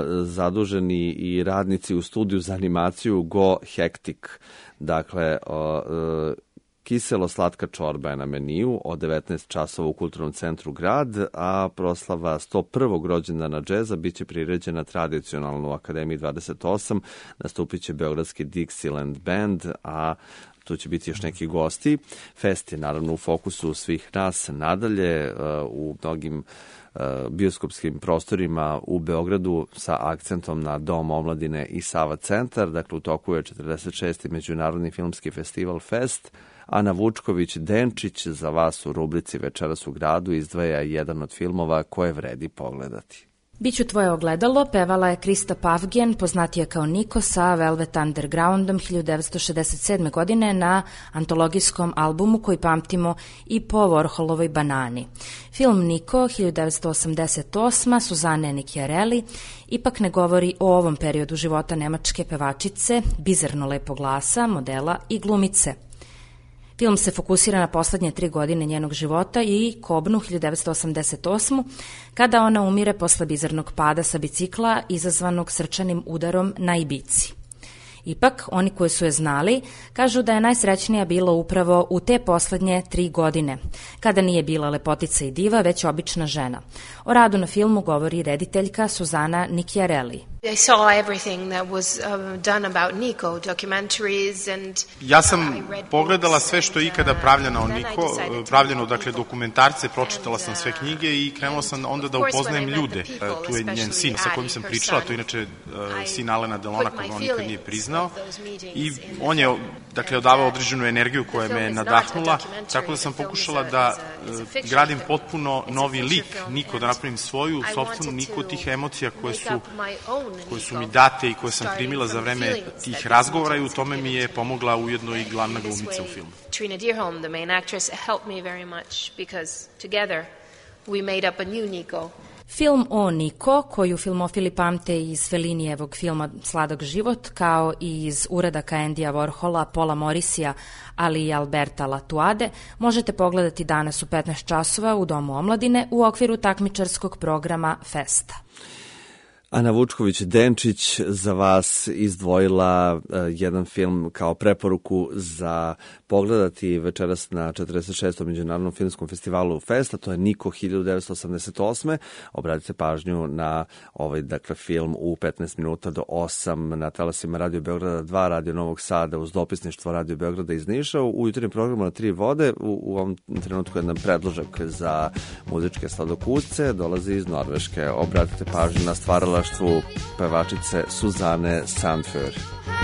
zaduženi i radnici u studiju za animaciju Go Hectic. Dakle, uh, kiselo-slatka čorba je na meniju od devetnaest časova u Kulturnom centru Grad, a proslava sto prvog rođendana džeza biće priređena tradicionalno u Akademiji dvadeset osam, nastupit će beogradski Dixieland Band, a tu će biti još neki gosti. Fest je naravno u fokusu svih nas nadalje u mnogim bioskopskim prostorima u Beogradu sa akcentom na Dom omladine i Sava centar. Dakle, u toku je četrdeset šesti Međunarodni filmski festival Fest. Ana Vučković Denčić za vas u rubrici Večeras u gradu izdvaja jedan od filmova koje vredi pogledati. Biću tvoje ogledalo pevala je Krista Pavgen, poznatija kao Niko, sa Velvet Undergroundom hiljadu devetsto šezdeset sedme. godine na antologijskom albumu koji pamtimo i po Warholovoj Banani. Film Niko hiljadu devetsto osamdeset osma. Suzane Nicchiarelli ipak ne govori o ovom periodu života nemačke pevačice, bizarno lepog glasa, modela i glumice. Film se fokusira na poslednje tri godine njenog života i kobnu hiljadu devetsto osamdeset osme. kada ona umire posle bizarnog pada sa bicikla izazvanog srčanim udarom na Ibici. Ipak, oni koji su je znali, kažu da je najsrećnija bila upravo u te poslednje tri godine, kada nije bila lepotica i diva, već obična žena. O radu na filmu govori rediteljka Suzana Nicchiarelli. I saw everything that was uh, done about Niko, documentaries and Ja sam pogledala sve što je ikada pravljeno o Niko, pravljeno dakle dokumentarce, pročitala sam sve knjige i krenula sam onda da upoznajem ljude. Tu je njen sin sa kojim sam pričala, to je inače uh, sin Alena Delona koga on nikad nije priznao i on je dakle odavao određenu energiju koja me nadahnula, tako da sam pokušala da uh, gradim potpuno novi lik Niko, da napravim svoju sopstvenu Niko tih emocija koje su koje su mi date i koje sam primila za vreme tih razgovora i u tome mi je pomogla ujedno i glavna glumica u filmu. Trina Dearholm, the main actress, helped me very much because together we made up a new Nico. Film o Niko, koju filmofili pamte iz Fellinijevog filma Sladak život, kao i iz uradaka Endija Warhola, Paula Morrisija, ali i Alberta Latuade, možete pogledati danas u petnaest časova u Domu omladine u okviru takmičarskog programa Festa. Ana Vučković-Denčić za vas izdvojila uh, jedan film kao preporuku za pogledati večeras na četrdeset šestom Međunarodnom filmskom festivalu Festa, to je Niko hiljadu devetsto osamdeset osme. Obratite pažnju na ovaj dakle, film u petnaest minuta do osam na talasima Radio Beograda dva, Radio Novog Sada uz dopisništvo Radio Beograda iz Niša. U jutarnjem programu na tri vode u, u ovom trenutku jedan predložak za muzičke sladokusce dolazi iz Norveške. Obratite pažnju na stvarala pevačice Suzane Sandfør.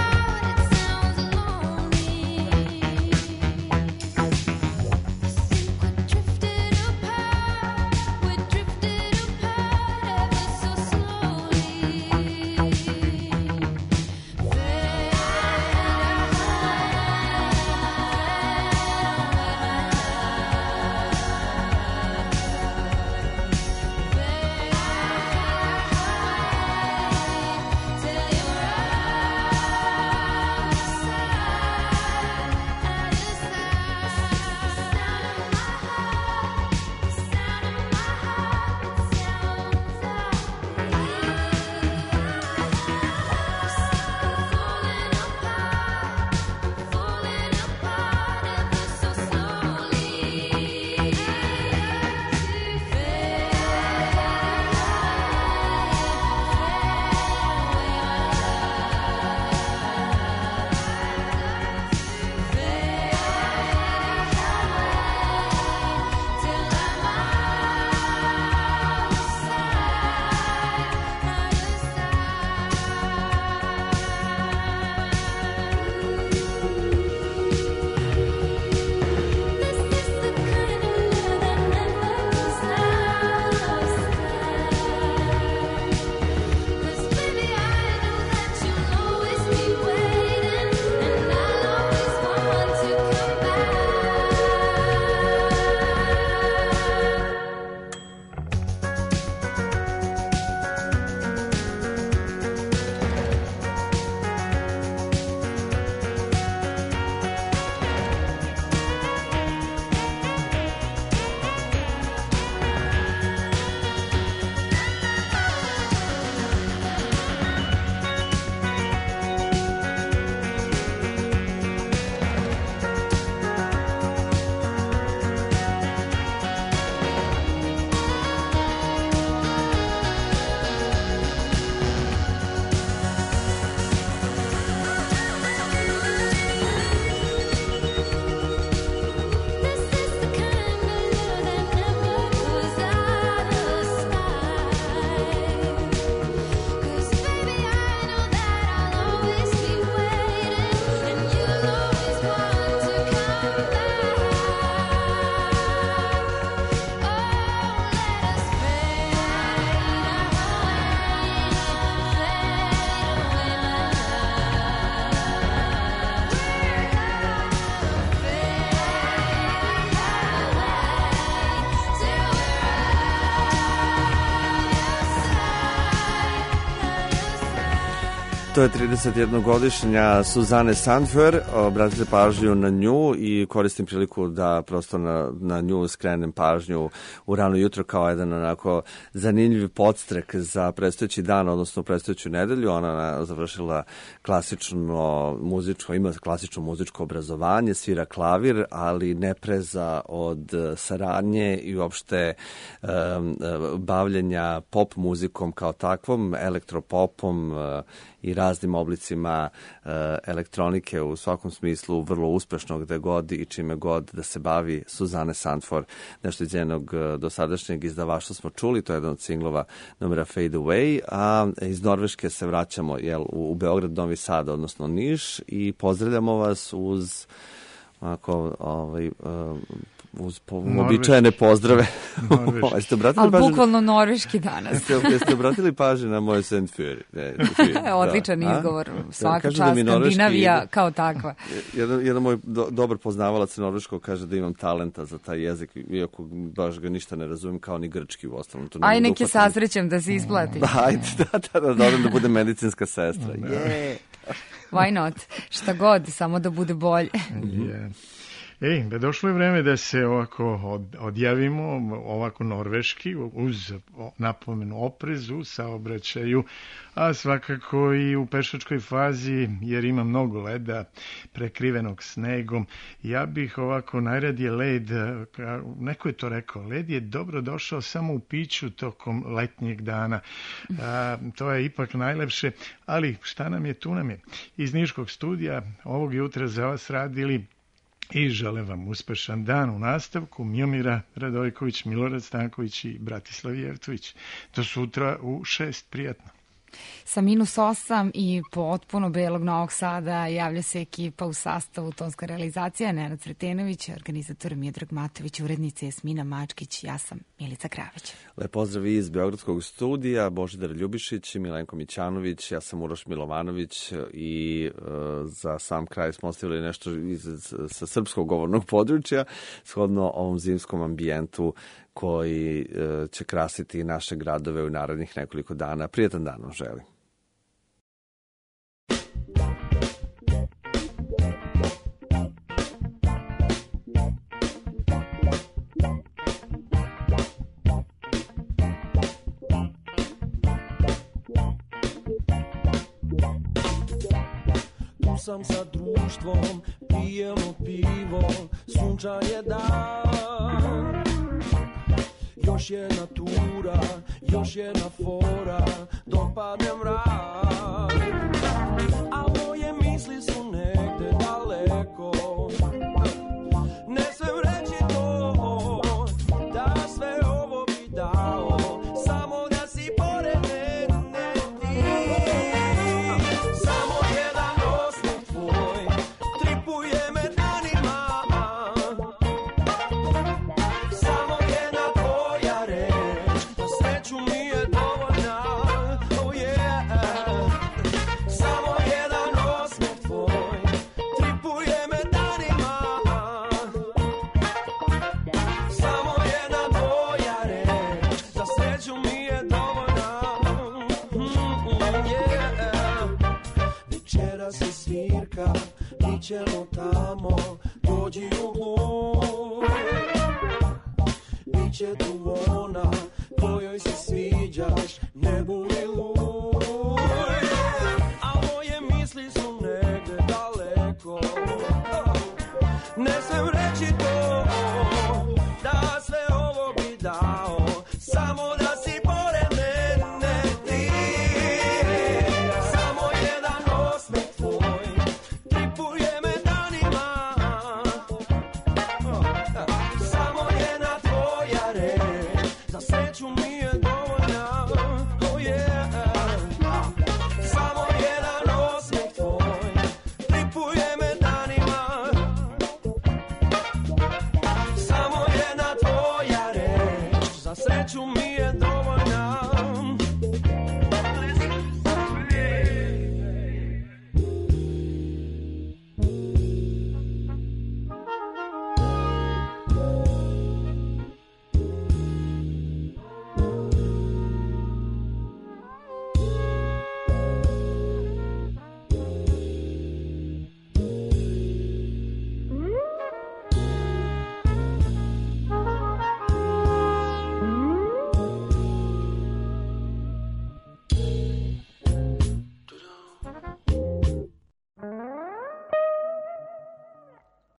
To je tridesetjednogodišnja Suzane Sandfør. Obratite pažnju na nju i koristim priliku da prosto na, na nju skrenem pažnju u rano jutro kao jedan onako zanimljiv podstrek za predstojeći dan, odnosno predstojeću nedelju. Ona završila klasično muzičko, ima klasično muzičko obrazovanje, svira klavir, ali ne preza od saradnje i uopšte um, bavljenja pop muzikom kao takvom, elektropopom uh, i raznim oblicima uh, elektronike u svakom smislu vrlo uspešno gde god i čime god da se bavi Suzane Sandfør. Nešto iz njenog uh, dosadašnjeg izdavaštva smo čuli, to je jedan od singlova numera Fade Away, a iz Norveške se vraćamo jel, u, u Beograd, Novi Sad, odnosno Niš i pozdravljamo vas uz ako, ovaj, uh, uz uobičajene pozdrave. Jeste obratili Ali bukvalno norveški danas. Jeste, jeste obratili pažnje na moje Saint Fury? Ne, odličan da. izgovor. A? Svaka da, čast, da Skandinavija kao takva. Jedan, jedan moj do, dobar poznavalac norveškog kaže da imam talenta za taj jezik, iako baš ga ništa ne razumijem, kao ni grčki u ostalom. Aj, neki sasrećem da se isplati. Da, ajde, da, da, da, da, da bude medicinska sestra. Yeah. Why not? Šta god, samo da bude bolje. Yeah. Ej, da došlo je vreme da se ovako od, odjavimo, ovako norveški, uz napomenu oprezu, saobraćaju, a svakako i u pešačkoj fazi, jer ima mnogo leda prekrivenog snegom. Ja bih ovako najradije led, neko je to rekao, led je dobro došao samo u piću tokom letnjeg dana. A, to je ipak najlepše, ali šta nam je, tu nam je. Iz Niškog studija ovog jutra za vas radili i želim vam uspešan dan u nastavku. Mijomira Radojković, Milorad Stanković i Bratislav Jevtović. Do sutra u šest. Prijatno. Sa minus osam i potpuno belog Novog Sada javlja se ekipa u sastavu tonska realizacija Nenad Sretenović, organizator Miodrag Matović, urednica Jasmina Mačkić, ja sam Milica Kravić. Lep pozdrav iz Beogradskog studija, Božidar Ljubišić, Milenko Mićanović, ja sam Uroš Milovanović i uh, za sam kraj smo ostavili nešto iz, sa srpskog govornog područja, shodno ovom zimskom ambijentu koji uh, će krasiti naše gradove u narednih nekoliko dana. Prijetan dan vam želim. Sam sa društvom, pijemo pivo, sunčan je dan. Još jedna tura, još jedna fora, dok padne mrak. A moje misli su negde daleko, ne smem reći to, da sve ovo bi dao, samo da si pored mene ti. Samo jedan osmeh tvoj, tripuje me danima. Samo jedna tvoja reč, na sreću mi je dovoljna. Oh yeah. Samo jedan osmeh tvoj, tripuje me danima. Samo jedna tvoja reč, za sreću mi je dovoljna. Mm, yeah. Večeras je svirka, mi ćemo tamo, dođi u glub. Biće tu ona, kojoj se sviđaš, ne budi lud. A moje misli su negde daleko, ne smem reći to.